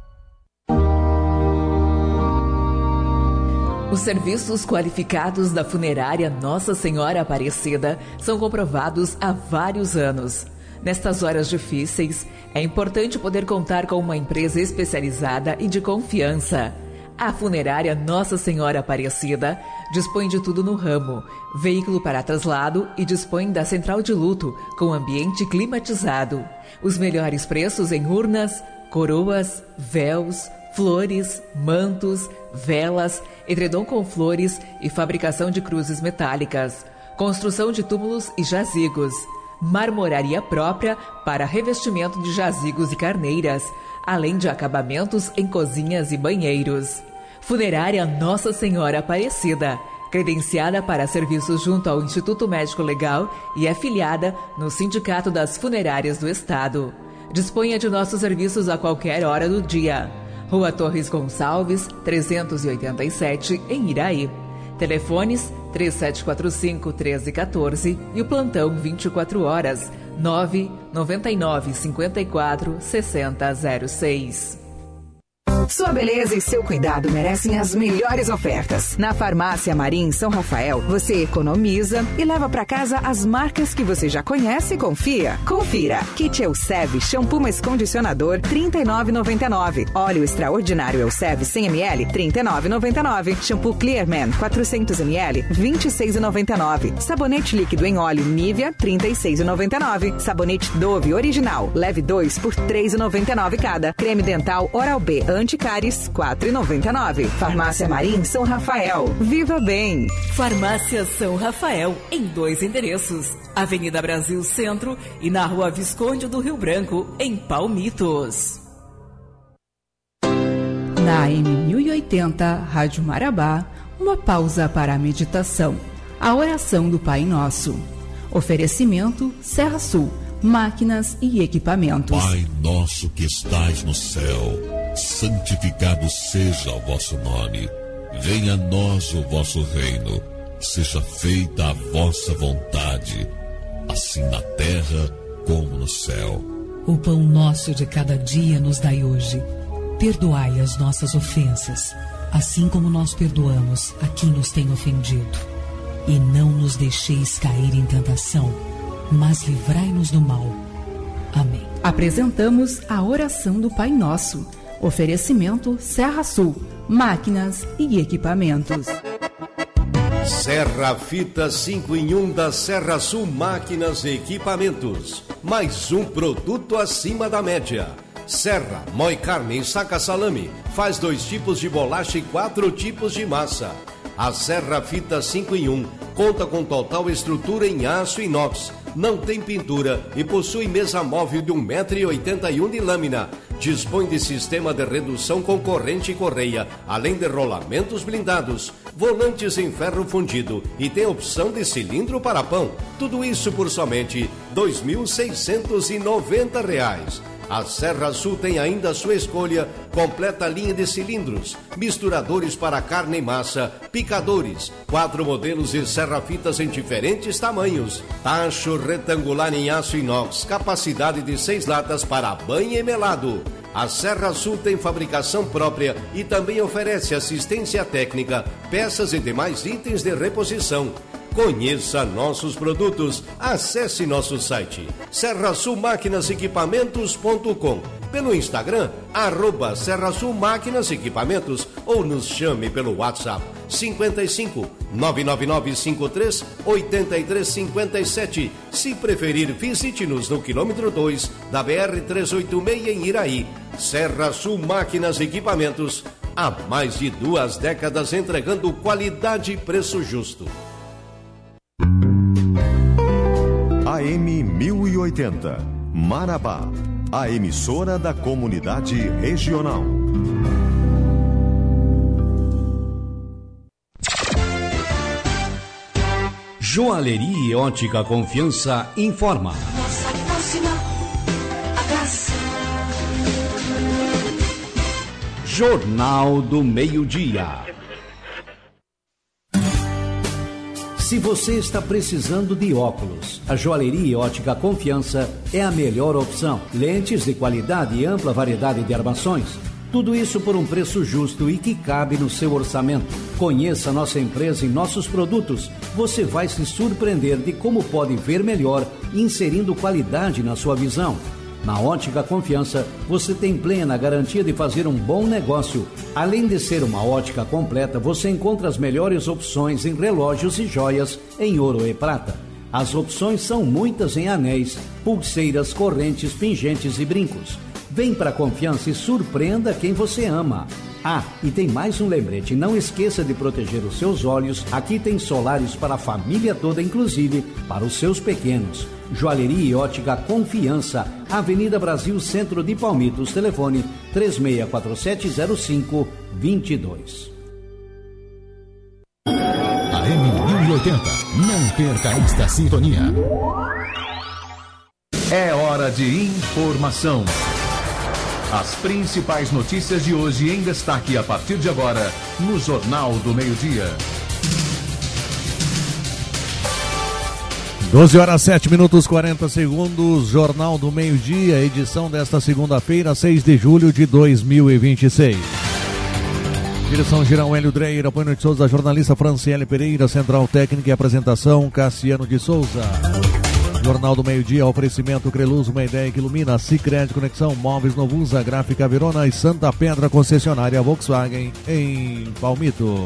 Os serviços qualificados da funerária Nossa Senhora Aparecida são comprovados há vários anos. Nestas horas difíceis, é importante poder contar com uma empresa especializada e de confiança. A funerária Nossa Senhora Aparecida dispõe de tudo no ramo, veículo para traslado e dispõe da central de luto com ambiente climatizado. Os melhores preços em urnas, coroas, véus, flores, mantos, velas, edredom com flores e fabricação de cruzes metálicas, construção de túmulos e jazigos, marmoraria própria para revestimento de jazigos e carneiras, além de acabamentos em cozinhas e banheiros. Funerária Nossa Senhora Aparecida, credenciada para serviços junto ao Instituto Médico Legal e afiliada no Sindicato das Funerárias do Estado. Disponha de nossos serviços a qualquer hora do dia. Rua Torres Gonçalves, trezentos e oitenta e sete, em Iraí. Telefones três sete quatro cinco, um três um quatro e o plantão vinte e quatro horas, nove nove nove, cinco quatro, seis zero zero seis. Sua beleza e seu cuidado merecem as melhores ofertas. Na Farmácia Marim São Rafael, você economiza e leva para casa as marcas que você já conhece e confia. Confira. Kit Elseve shampoo mais condicionador, trinta e nove reais e noventa e nove centavos. Óleo extraordinário Elseve cem mililitros, trinta e nove reais e noventa e nove centavos. Shampoo Clearman quatrocentos mililitros, vinte e seis reais e noventa e nove centavos. Sabonete líquido em óleo Nivea, trinta e seis reais e noventa e nove centavos. Sabonete Dove original, leve dois por três reais e noventa e nove centavos cada. Creme dental Oral-B Anticáries, quatro reais e noventa e nove centavos. Farmácia Marim São Rafael. Viva bem! Farmácia São Rafael, em dois endereços. Avenida Brasil Centro e na Rua Visconde do Rio Branco, em Palmitos. Na A M mil e oitenta, Rádio Marabá, uma pausa para a meditação. A oração do Pai Nosso. Oferecimento Serra Sul, máquinas e equipamentos. Pai nosso que estais no céu, santificado seja o vosso nome. Venha a nós o vosso reino. Seja feita a vossa vontade, assim na terra como no céu. O pão nosso de cada dia nos dai hoje. Perdoai as nossas ofensas, assim como nós perdoamos a quem nos tem ofendido. E não nos deixeis cair em tentação, mas livrai-nos do mal. Amém. Apresentamos a oração do Pai Nosso. Oferecimento Serra Sul, máquinas e equipamentos. Serra Fita cinco em um da Serra Sul Máquinas e Equipamentos. Mais um produto acima da média. Serra, moe carne e saca salame. Faz dois tipos de bolacha e quatro tipos de massa. A Serra Fita cinco em um conta com total estrutura em aço inox. Não tem pintura e possui mesa móvel de um metro e oitenta e um de lâmina. Dispõe de sistema de redução com corrente e correia, além de rolamentos blindados, volantes em ferro fundido e tem opção de cilindro para pão. Tudo isso por somente dois mil seiscentos e noventa reais. A Serra Sul tem ainda a sua escolha, completa linha de cilindros, misturadores para carne e massa, picadores, quatro modelos de serra-fitas em diferentes tamanhos, tacho retangular em aço inox, capacidade de seis latas para banho e melado. A Serra Sul tem fabricação própria e também oferece assistência técnica, peças e demais itens de reposição. Conheça nossos produtos, acesse nosso site serra sul máquinas equipamentos ponto com, pelo Instagram, arroba Serra Sul Máquinas Equipamentos ou nos chame pelo WhatsApp cinquenta e cinco, nove nove nove cinco três, oito três cinco sete. Se preferir, visite-nos no quilômetro dois da B R trezentos e oitenta e seis em Iraí. Serra Sul Máquinas e Equipamentos, há mais de duas décadas entregando qualidade e preço justo. A M mil e oitenta, Marabá, a emissora da comunidade regional. Joalheria e Ótica Confiança informa. Nossa próxima atração. Jornal do Meio-Dia. Se você está precisando de óculos, a Joalheria Ótica Confiança é a melhor opção. Lentes de qualidade e ampla variedade de armações. Tudo isso por um preço justo e que cabe no seu orçamento. Conheça nossa empresa e nossos produtos. Você vai se surpreender de como pode ver melhor, inserindo qualidade na sua visão. Na Ótica Confiança, você tem plena garantia de fazer um bom negócio. Além de ser uma ótica completa, você encontra as melhores opções em relógios e joias em ouro e prata. As opções são muitas em anéis, pulseiras, correntes, pingentes e brincos. Vem para a Confiança e surpreenda quem você ama. Ah, e tem mais um lembrete, não esqueça de proteger os seus olhos. Aqui tem solares para a família toda, inclusive para os seus pequenos. Joalheria e Ótica Confiança, Avenida Brasil, Centro de Palmitos, telefone três seis quatro sete zero cinco dois dois. A M mil e oitenta, não perca esta sintonia. É hora de informação. As principais notícias de hoje em destaque a partir de agora no Jornal do Meio-Dia. doze horas, sete minutos, quarenta segundos, Jornal do Meio-Dia, edição desta segunda-feira, seis de julho de dois mil e vinte e seis. Direção geral Hélio Dreyer, apoio de Souza, jornalista Franciele Pereira, central técnica e apresentação Cassiano de Souza. Jornal do Meio-Dia, oferecimento Creluz, uma ideia que ilumina, Sicredi Conexão, Móveis Novusa, Gráfica Verona e Santa Pedra, concessionária Volkswagen em Palmitos.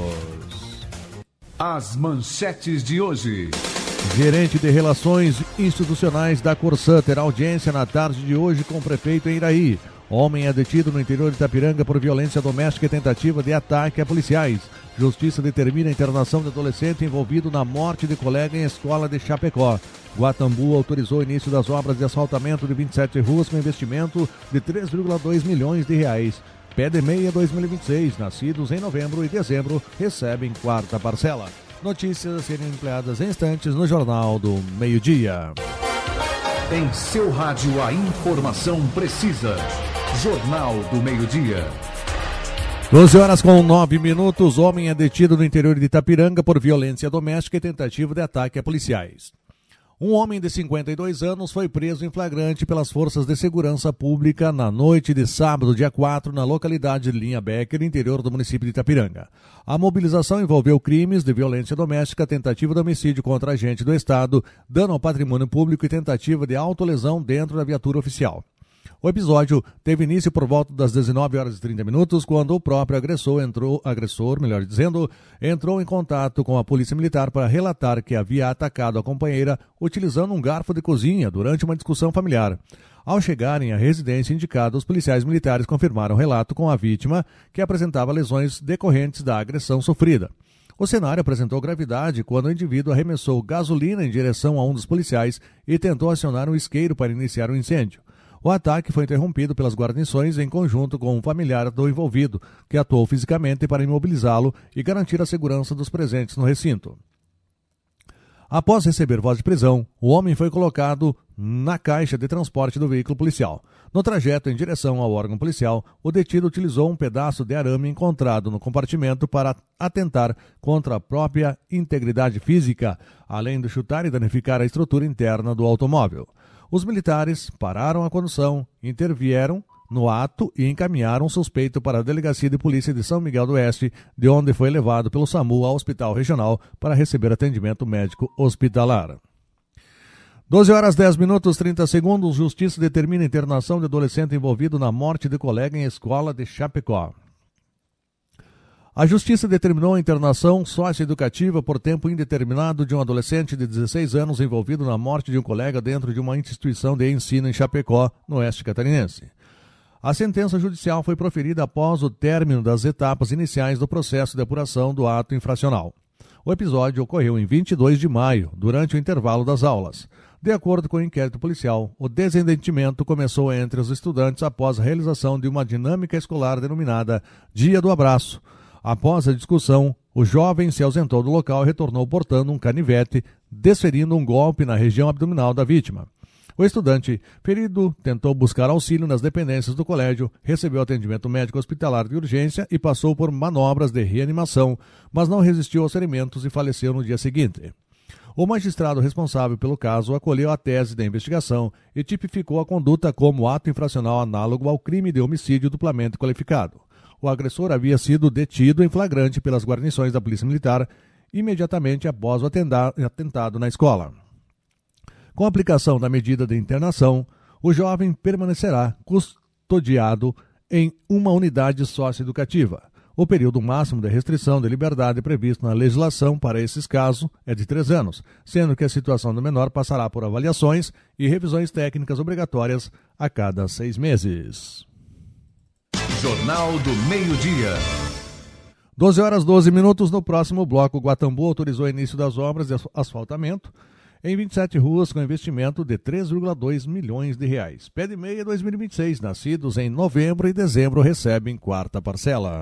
As manchetes de hoje. Gerente de Relações Institucionais da Corsã terá audiência na tarde de hoje com o prefeito em Iraí. Homem é detido no interior de Itapiranga por violência doméstica e tentativa de ataque a policiais. Justiça determina a internação de adolescente envolvido na morte de colega em escola de Chapecó. Guatambu autorizou o início das obras de asfaltamento de vinte e sete ruas com investimento de três vírgula dois milhões de reais. Pé de Meia dois mil e vinte e seis, nascidos em novembro e dezembro, recebem quarta parcela. Notícias a serem empleadas em instantes no Jornal do Meio-Dia. Em seu rádio, a informação precisa. Jornal do Meio-Dia. doze horas com nove minutos. Homem é detido no interior de Itapiranga por violência doméstica e tentativa de ataque a policiais. Um homem de cinquenta e dois anos foi preso em flagrante pelas forças de segurança pública na noite de sábado, dia quatro, na localidade de Linha Becker, interior do município de Itapiranga. A mobilização envolveu crimes de violência doméstica, tentativa de homicídio contra agente do Estado, dano ao patrimônio público e tentativa de autolesão dentro da viatura oficial. O episódio teve início por volta das dezenove horas e trinta minutos, quando o próprio agressor entrou, agressor, melhor dizendo, entrou em contato com a polícia militar para relatar que havia atacado a companheira utilizando um garfo de cozinha durante uma discussão familiar. Ao chegarem à residência indicada, os policiais militares confirmaram o relato com a vítima, que apresentava lesões decorrentes da agressão sofrida. O cenário apresentou gravidade quando o indivíduo arremessou gasolina em direção a um dos policiais e tentou acionar um isqueiro para iniciar o incêndio. O ataque foi interrompido pelas guarnições em conjunto com um familiar do envolvido, que atuou fisicamente para imobilizá-lo e garantir a segurança dos presentes no recinto. Após receber voz de prisão, o homem foi colocado na caixa de transporte do veículo policial. No trajeto em direção ao órgão policial, o detido utilizou um pedaço de arame encontrado no compartimento para atentar contra a própria integridade física, além de chutar e danificar a estrutura interna do automóvel. Os militares pararam a condução, intervieram no ato e encaminharam o suspeito para a Delegacia de Polícia de São Miguel do Oeste, de onde foi levado pelo SAMU ao Hospital Regional para receber atendimento médico hospitalar. doze horas, dez minutos, trinta segundos. Justiça determina a internação de adolescente envolvido na morte de colega em escola de Chapecó. A Justiça determinou a internação socioeducativa por tempo indeterminado de um adolescente de dezesseis anos envolvido na morte de um colega dentro de uma instituição de ensino em Chapecó, no oeste catarinense. A sentença judicial foi proferida após o término das etapas iniciais do processo de apuração do ato infracional. O episódio ocorreu em vinte e dois de maio, durante o intervalo das aulas. De acordo com o inquérito policial, o desentendimento começou entre os estudantes após a realização de uma dinâmica escolar denominada Dia do Abraço. Após a discussão, o jovem se ausentou do local e retornou portando um canivete, desferindo um golpe na região abdominal da vítima. O estudante ferido tentou buscar auxílio nas dependências do colégio, recebeu atendimento médico hospitalar de urgência e passou por manobras de reanimação, mas não resistiu aos ferimentos e faleceu no dia seguinte. O magistrado responsável pelo caso acolheu a tese da investigação e tipificou a conduta como ato infracional análogo ao crime de homicídio duplamente qualificado. O agressor havia sido detido em flagrante pelas guarnições da Polícia Militar imediatamente após o atentado na escola. Com a aplicação da medida de internação, o jovem permanecerá custodiado em uma unidade socioeducativa. O período máximo de restrição de liberdade previsto na legislação para esses casos é de três anos, sendo que a situação do menor passará por avaliações e revisões técnicas obrigatórias a cada seis meses. Jornal do Meio-Dia. doze horas e doze minutos. No próximo bloco, Guatambu autorizou o início das obras de asfaltamento em vinte e sete ruas com investimento de três vírgula dois milhões de reais. Pé de meia dois mil e vinte e seis, nascidos em novembro e dezembro, recebem quarta parcela.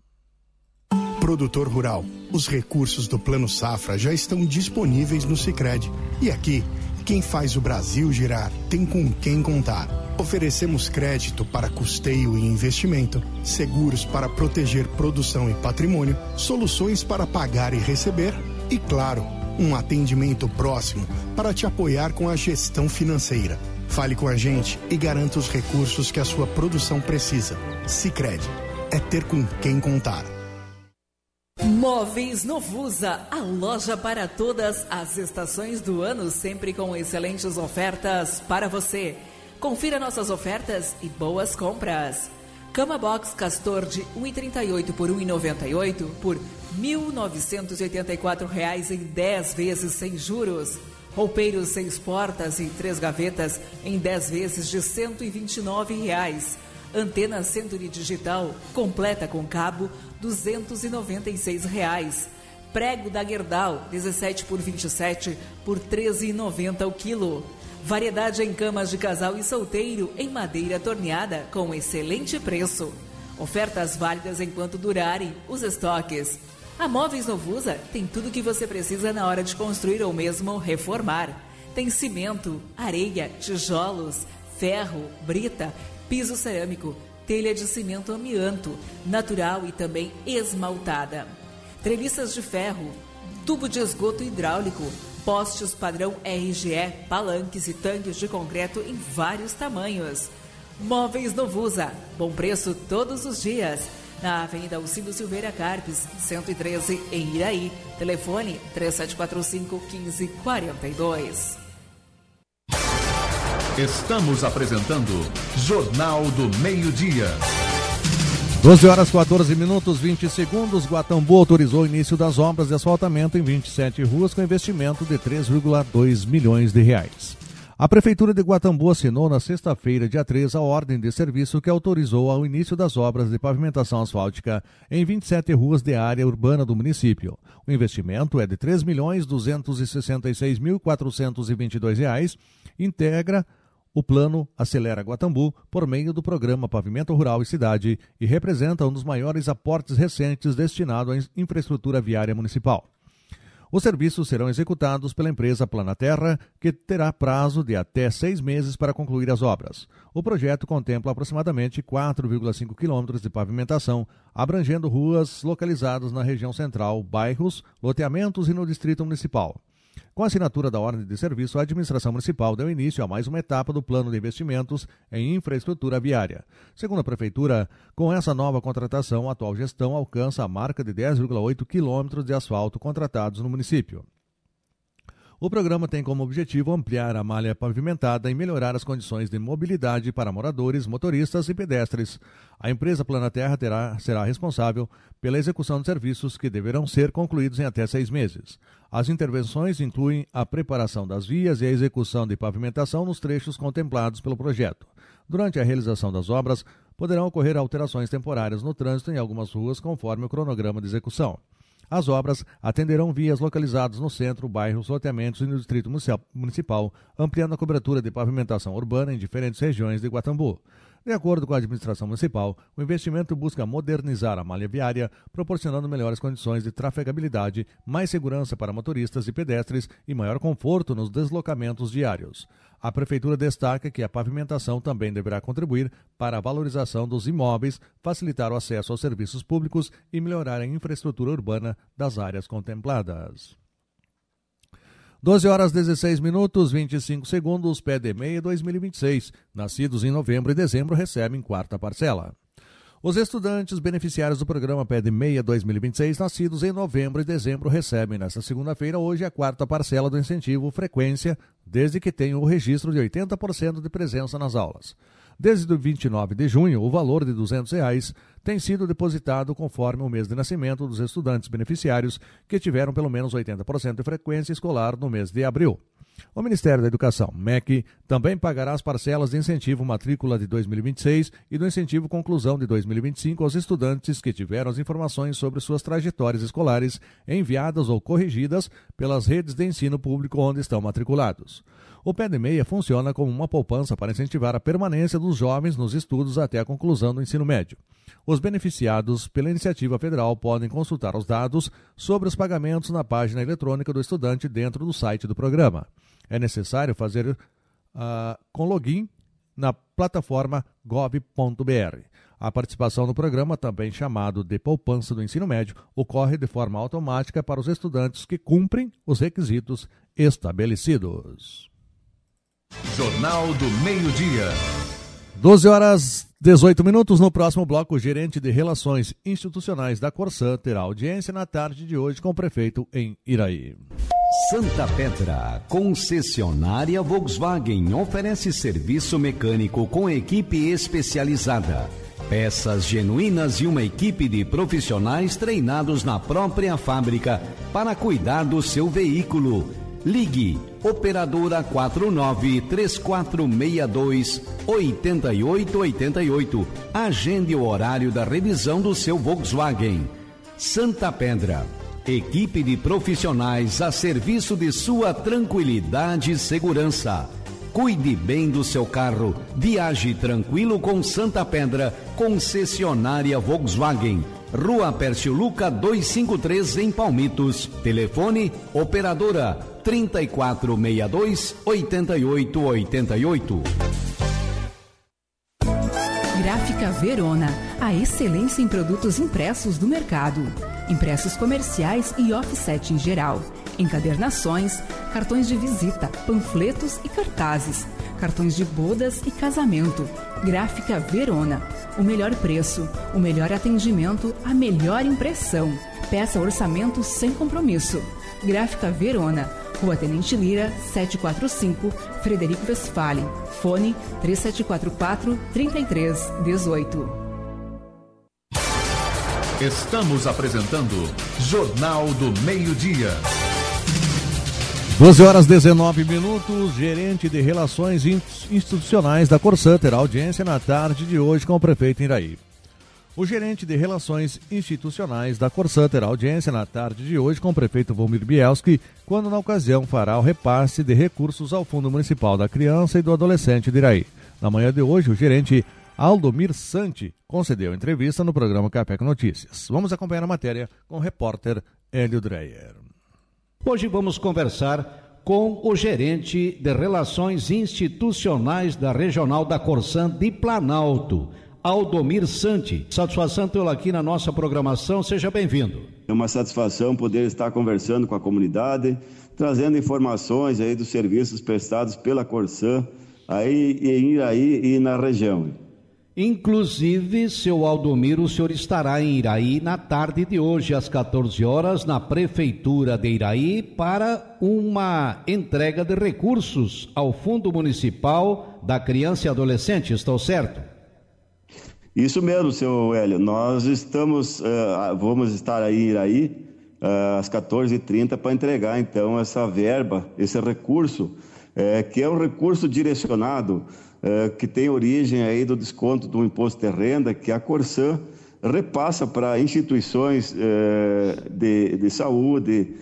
Produtor rural, os recursos do Plano Safra já estão disponíveis no Sicredi. E aqui, quem faz o Brasil girar tem com quem contar. Oferecemos crédito para custeio e investimento, seguros para proteger produção e patrimônio, soluções para pagar e receber e, claro, um atendimento próximo para te apoiar com a gestão financeira. Fale com a gente e garanta os recursos que a sua produção precisa. Sicredi é ter com quem contar. Móveis Novusa, a loja para todas as estações do ano, sempre com excelentes ofertas para você. Confira nossas ofertas e boas compras. Cama Box Castor de um e trinta e oito por um e noventa e oito por mil novecentos e oitenta e quatro reais em dez vezes sem juros. Roupeiros seis portas e três gavetas em dez vezes de cento e vinte e nove reais. Antena Century Digital completa com cabo duzentos e noventa e seis reais. Prego da Gerdau dezessete por vinte e sete por treze e noventa o quilo. Variedade em camas de casal e solteiro em madeira torneada com excelente preço. Ofertas válidas enquanto durarem os estoques. A Móveis Novusa tem tudo o que você precisa na hora de construir ou mesmo reformar. Tem cimento, areia, tijolos, ferro, brita, piso cerâmico, telha de cimento amianto, natural e também esmaltada. Treliças de ferro, tubo de esgoto hidráulico, postes padrão R G E, palanques e tanques de concreto em vários tamanhos. Móveis Novusa, bom preço todos os dias. Na Avenida Alcido Silveira Carpes, cento e treze, em Iraí. Telefone três sete quatro cinco, um cinco quatro dois. Estamos apresentando Jornal do Meio-Dia. doze horas e quatorze minutos, vinte segundos. Guatambu autorizou o início das obras de asfaltamento em vinte e sete ruas com investimento de três vírgula dois milhões de reais. A Prefeitura de Guatambu assinou na sexta-feira, dia três, a ordem de serviço que autorizou o início das obras de pavimentação asfáltica em vinte e sete ruas de área urbana do município. O investimento é de três milhões duzentos e sessenta e seis mil quatrocentos e vinte e dois reais, integra o Plano Acelera Guatambu por meio do programa Pavimento Rural e Cidade e representa um dos maiores aportes recentes destinado à infraestrutura viária municipal. Os serviços serão executados pela empresa Planaterra, que terá prazo de até seis meses para concluir as obras. O projeto contempla aproximadamente quatro vírgula cinco quilômetros de pavimentação, abrangendo ruas localizadas na região central, bairros, loteamentos e no distrito municipal. Com a assinatura da ordem de serviço, a administração municipal deu início a mais uma etapa do plano de investimentos em infraestrutura viária. Segundo a Prefeitura, com essa nova contratação, a atual gestão alcança a marca de dez vírgula oito quilômetros de asfalto contratados no município. O programa tem como objetivo ampliar a malha pavimentada e melhorar as condições de mobilidade para moradores, motoristas e pedestres. A empresa Planaterra terá, será responsável pela execução de serviços que deverão ser concluídos em até seis meses. As intervenções incluem a preparação das vias e a execução de pavimentação nos trechos contemplados pelo projeto. Durante a realização das obras, poderão ocorrer alterações temporárias no trânsito em algumas ruas conforme o cronograma de execução. As obras atenderão vias localizadas no centro, bairros, loteamentos e no distrito municipal, ampliando a cobertura de pavimentação urbana em diferentes regiões de Guatambu. De acordo com a administração municipal, o investimento busca modernizar a malha viária, proporcionando melhores condições de trafegabilidade, mais segurança para motoristas e pedestres e maior conforto nos deslocamentos diários. A Prefeitura destaca que a pavimentação também deverá contribuir para a valorização dos imóveis, facilitar o acesso aos serviços públicos e melhorar a infraestrutura urbana das áreas contempladas. doze horas dezesseis minutos, vinte e cinco segundos, P D meia dois mil e vinte e seis. Nascidos em novembro e dezembro recebem quarta parcela. Os estudantes beneficiários do programa P D meia dois mil e vinte e seis, nascidos em novembro e dezembro, recebem nesta segunda-feira, hoje, a quarta parcela do incentivo frequência, desde que tenham o registro de oitenta por cento de presença nas aulas. Desde o vinte e nove de junho, o valor de duzentos reais tem sido depositado conforme o mês de nascimento dos estudantes beneficiários que tiveram pelo menos oitenta por cento de frequência escolar no mês de abril. O Ministério da Educação, M E C, também pagará as parcelas de incentivo matrícula de dois mil e vinte e seis e do incentivo conclusão de dois mil e vinte e cinco aos estudantes que tiveram as informações sobre suas trajetórias escolares enviadas ou corrigidas pelas redes de ensino público onde estão matriculados. O P D meia funciona como uma poupança para incentivar a permanência dos jovens nos estudos até a conclusão do ensino médio. Os beneficiados pela iniciativa federal podem consultar os dados sobre os pagamentos na página eletrônica do estudante dentro do site do programa. É necessário fazer uh, com login na plataforma gov ponto br. A participação no programa, também chamado de poupança do ensino médio, ocorre de forma automática para os estudantes que cumprem os requisitos estabelecidos. Jornal do Meio-Dia. doze horas dezoito minutos. No próximo bloco, o gerente de Relações Institucionais da Corsã terá audiência na tarde de hoje com o prefeito em Iraí. Santa Pedra, concessionária Volkswagen, oferece serviço mecânico com equipe especializada. Peças genuínas e uma equipe de profissionais treinados na própria fábrica para cuidar do seu veículo. Ligue, operadora quatro nove três quatro seis dois oito oito oito oito. Agende o horário da revisão do seu Volkswagen. Santa Pedra, equipe de profissionais a serviço de sua tranquilidade e segurança. Cuide bem do seu carro. Viaje tranquilo com Santa Pedra, concessionária Volkswagen. Rua Pércio Luca duzentos e cinquenta e três, em Palmitos. Telefone, operadora trinta e quatro sessenta e dois oitenta e oito oitenta e oito. Gráfica Verona, a excelência em produtos impressos do mercado. Impressos comerciais e offset em geral. Encadernações, cartões de visita, panfletos e cartazes. Cartões de bodas e casamento. Gráfica Verona. O melhor preço, o melhor atendimento, a melhor impressão. Peça orçamento sem compromisso. Gráfica Verona. Rua Tenente Lira, setecentos e quarenta e cinco, Frederico Westphalen. Fone três sete quatro quatro, três três um oito. Estamos apresentando Jornal do Meio-Dia. doze horas dezenove minutos, gerente de Relações Institucionais da Corsã terá audiência na tarde de hoje com o prefeito Iraí. O gerente de Relações Institucionais da Corsã terá audiência na tarde de hoje com o prefeito Volmir Bielski, quando na ocasião fará o repasse de recursos ao Fundo Municipal da Criança e do Adolescente de Iraí. Na manhã de hoje, o gerente Aldomir Santi concedeu entrevista no programa Café com Notícias. Vamos acompanhar a matéria com o repórter Hélio Dreyer. Hoje vamos conversar com o gerente de Relações Institucionais da Regional da Corsã de Planalto, Aldomir Santi. Satisfação tê-lo aqui na nossa programação, seja bem-vindo. É uma satisfação poder estar conversando com a comunidade, trazendo informações aí dos serviços prestados pela Corsã, aí em Iraí e na região. Inclusive, seu Aldomir, o senhor estará em Iraí na tarde de hoje, às quatorze horas, na Prefeitura de Iraí, para uma entrega de recursos ao Fundo Municipal da Criança e Adolescente, estou certo? Isso mesmo, seu Hélio. Nós estamos, uh, vamos estar aí em Iraí uh, às quatorze e trinta para entregar, então, essa verba, esse recurso, uh, que é um recurso direcionado, uh, que tem origem aí do desconto do imposto de renda, que a Corsã repassa para instituições uh, de, de saúde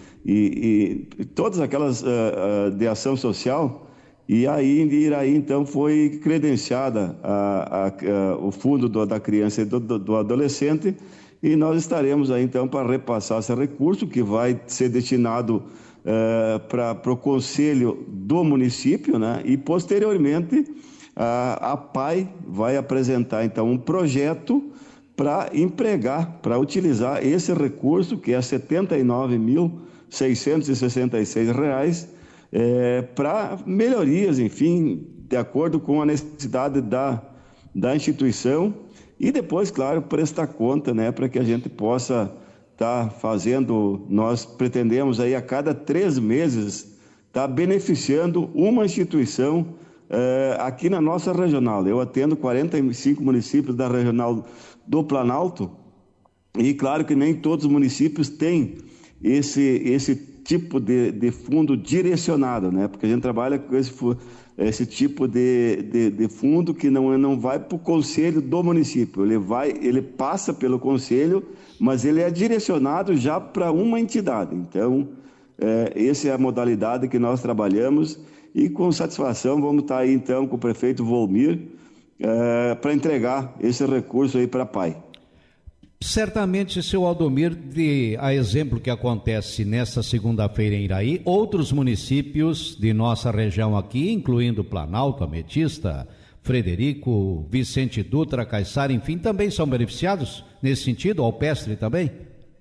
e, e todas aquelas uh, uh, de ação social. E aí, em Iraí, então, foi credenciada a, a, a, o fundo do, da criança e do, do, do adolescente, e nós estaremos aí, então, para repassar esse recurso, que vai ser destinado uh, para o conselho do município, né? E, posteriormente, a, a P A I vai apresentar, então, um projeto para empregar, para utilizar esse recurso, que é setenta e nove mil seiscentos e sessenta e seis reais, é, para melhorias, enfim, de acordo com a necessidade da, da instituição e depois, claro, prestar conta, né, para que a gente possa estar tá fazendo, nós pretendemos aí a cada três meses estar tá beneficiando uma instituição é, aqui na nossa regional. Eu atendo quarenta e cinco municípios da regional do Planalto e claro que nem todos os municípios têm esse, esse tipo de, de fundo direcionado, né? Porque a gente trabalha com esse, esse tipo de, de, de fundo que não, não vai para o conselho do município, ele, vai, ele passa pelo conselho, mas ele é direcionado já para uma entidade. Então, é, essa é a modalidade que nós trabalhamos e com satisfação vamos estar aí então com o prefeito Volmir é, para entregar esse recurso aí para a P A I. Certamente, seu Aldomir, de, a exemplo que acontece nesta segunda-feira em Iraí, outros municípios de nossa região aqui, incluindo Planalto, Ametista, Frederico, Vicente Dutra, Caiçara, enfim, também são beneficiados nesse sentido, Alpestre também?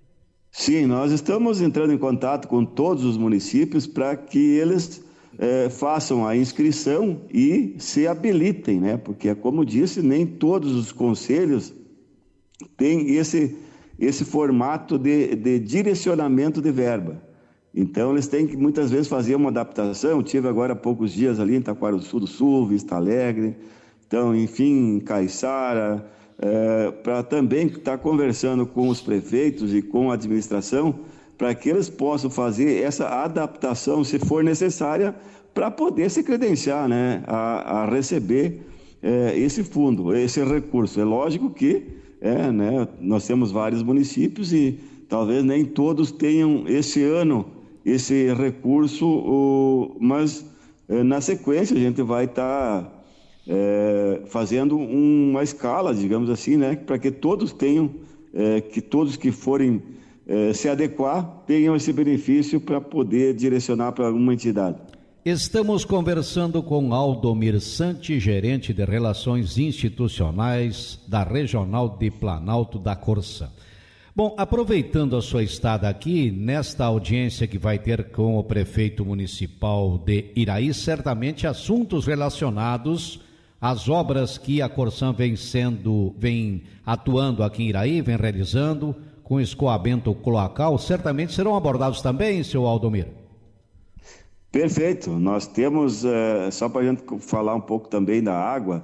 Sim, nós estamos entrando em contato com todos os municípios para que eles eh, façam a inscrição e se habilitem, né? Porque, como disse, nem todos os conselhos tem esse, esse formato de, de direcionamento de verba. Então, eles têm que muitas vezes fazer uma adaptação. Eu tive agora há poucos dias ali em Taquarussu do Sul, Vista Alegre, então, enfim, Caiçara, é, para também estar conversando com os prefeitos e com a administração, para que eles possam fazer essa adaptação, se for necessária, para poder se credenciar, né, a, a receber é, esse fundo, esse recurso. É lógico que É, né? Nós temos vários municípios e talvez nem todos tenham esse ano esse recurso, o, mas é, na sequência a gente vai estar tá, é, fazendo uma escala, digamos assim, né? Para que todos tenham, é, que todos que forem é, se adequar tenham esse benefício para poder direcionar para alguma entidade. Estamos conversando com Aldomir Santi, gerente de Relações Institucionais da Regional de Planalto da Corsã. Bom, aproveitando a sua estada aqui, nesta audiência que vai ter com o prefeito municipal de Iraí, certamente assuntos relacionados às obras que a Corsã vem sendo, vem atuando aqui em Iraí, vem realizando, com escoamento cloacal, certamente serão abordados também, seu Aldomir? Perfeito, nós temos, é, só para a gente falar um pouco também da água,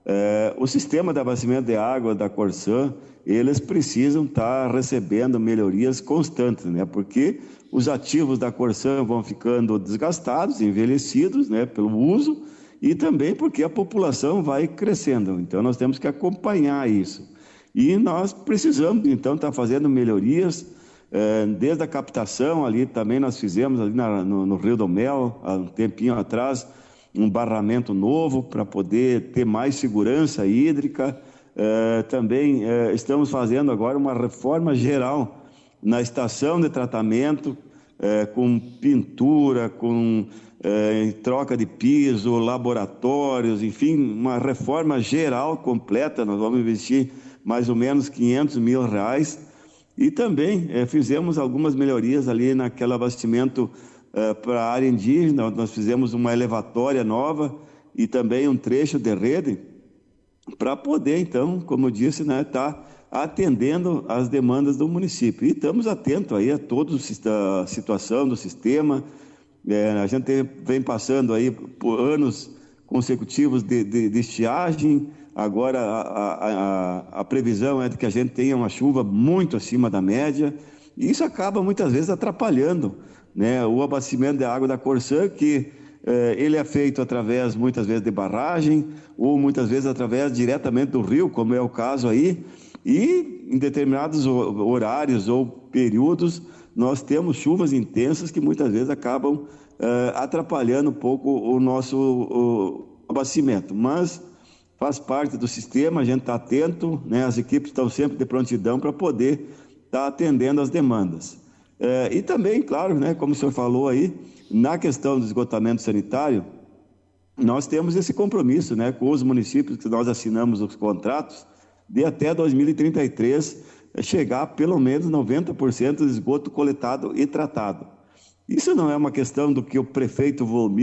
é, o sistema de abastecimento de água da Corsã, eles precisam estar recebendo melhorias constantes, né? Porque os ativos da Corsã vão ficando desgastados, envelhecidos, né, pelo uso e também porque a população vai crescendo, então nós temos que acompanhar isso. E nós precisamos, então, estar fazendo melhorias. É, desde a captação ali também nós fizemos ali na, no, no Rio do Mel, há um tempinho atrás, um barramento novo para poder ter mais segurança hídrica. É, também é, estamos fazendo agora uma reforma geral na estação de tratamento, é, com pintura, com é, troca de piso, laboratórios, enfim, uma reforma geral completa. Nós vamos investir mais ou menos quinhentos mil reais. E também eh, fizemos algumas melhorias ali naquele abastecimento eh, para a área indígena. Nós fizemos uma elevatória nova e também um trecho de rede para poder, então, como eu disse, né, tá atendendo às demandas do município. E estamos atentos aí a toda a situação do sistema. Eh, a gente vem passando aí por anos consecutivos de, de, de estiagem. Agora a, a, a, a previsão é de que a gente tenha uma chuva muito acima da média, e isso acaba muitas vezes atrapalhando, né, o abastecimento de água da Corsã, que eh, ele é feito através muitas vezes de barragem, ou muitas vezes através diretamente do rio, como é o caso aí, e em determinados horários ou períodos nós temos chuvas intensas que muitas vezes acabam eh, atrapalhando um pouco o nosso o abastecimento, mas faz parte do sistema, a gente está atento, né? As equipes estão sempre de prontidão para poder estar tá atendendo as demandas. É, e também, claro, né, como o senhor falou aí, na questão do esgotamento sanitário, nós temos esse compromisso, né, com os municípios que nós assinamos os contratos, de até dois mil e trinta e três chegar a pelo menos noventa por cento de esgoto coletado e tratado. Isso não é uma questão do que o prefeito Volmir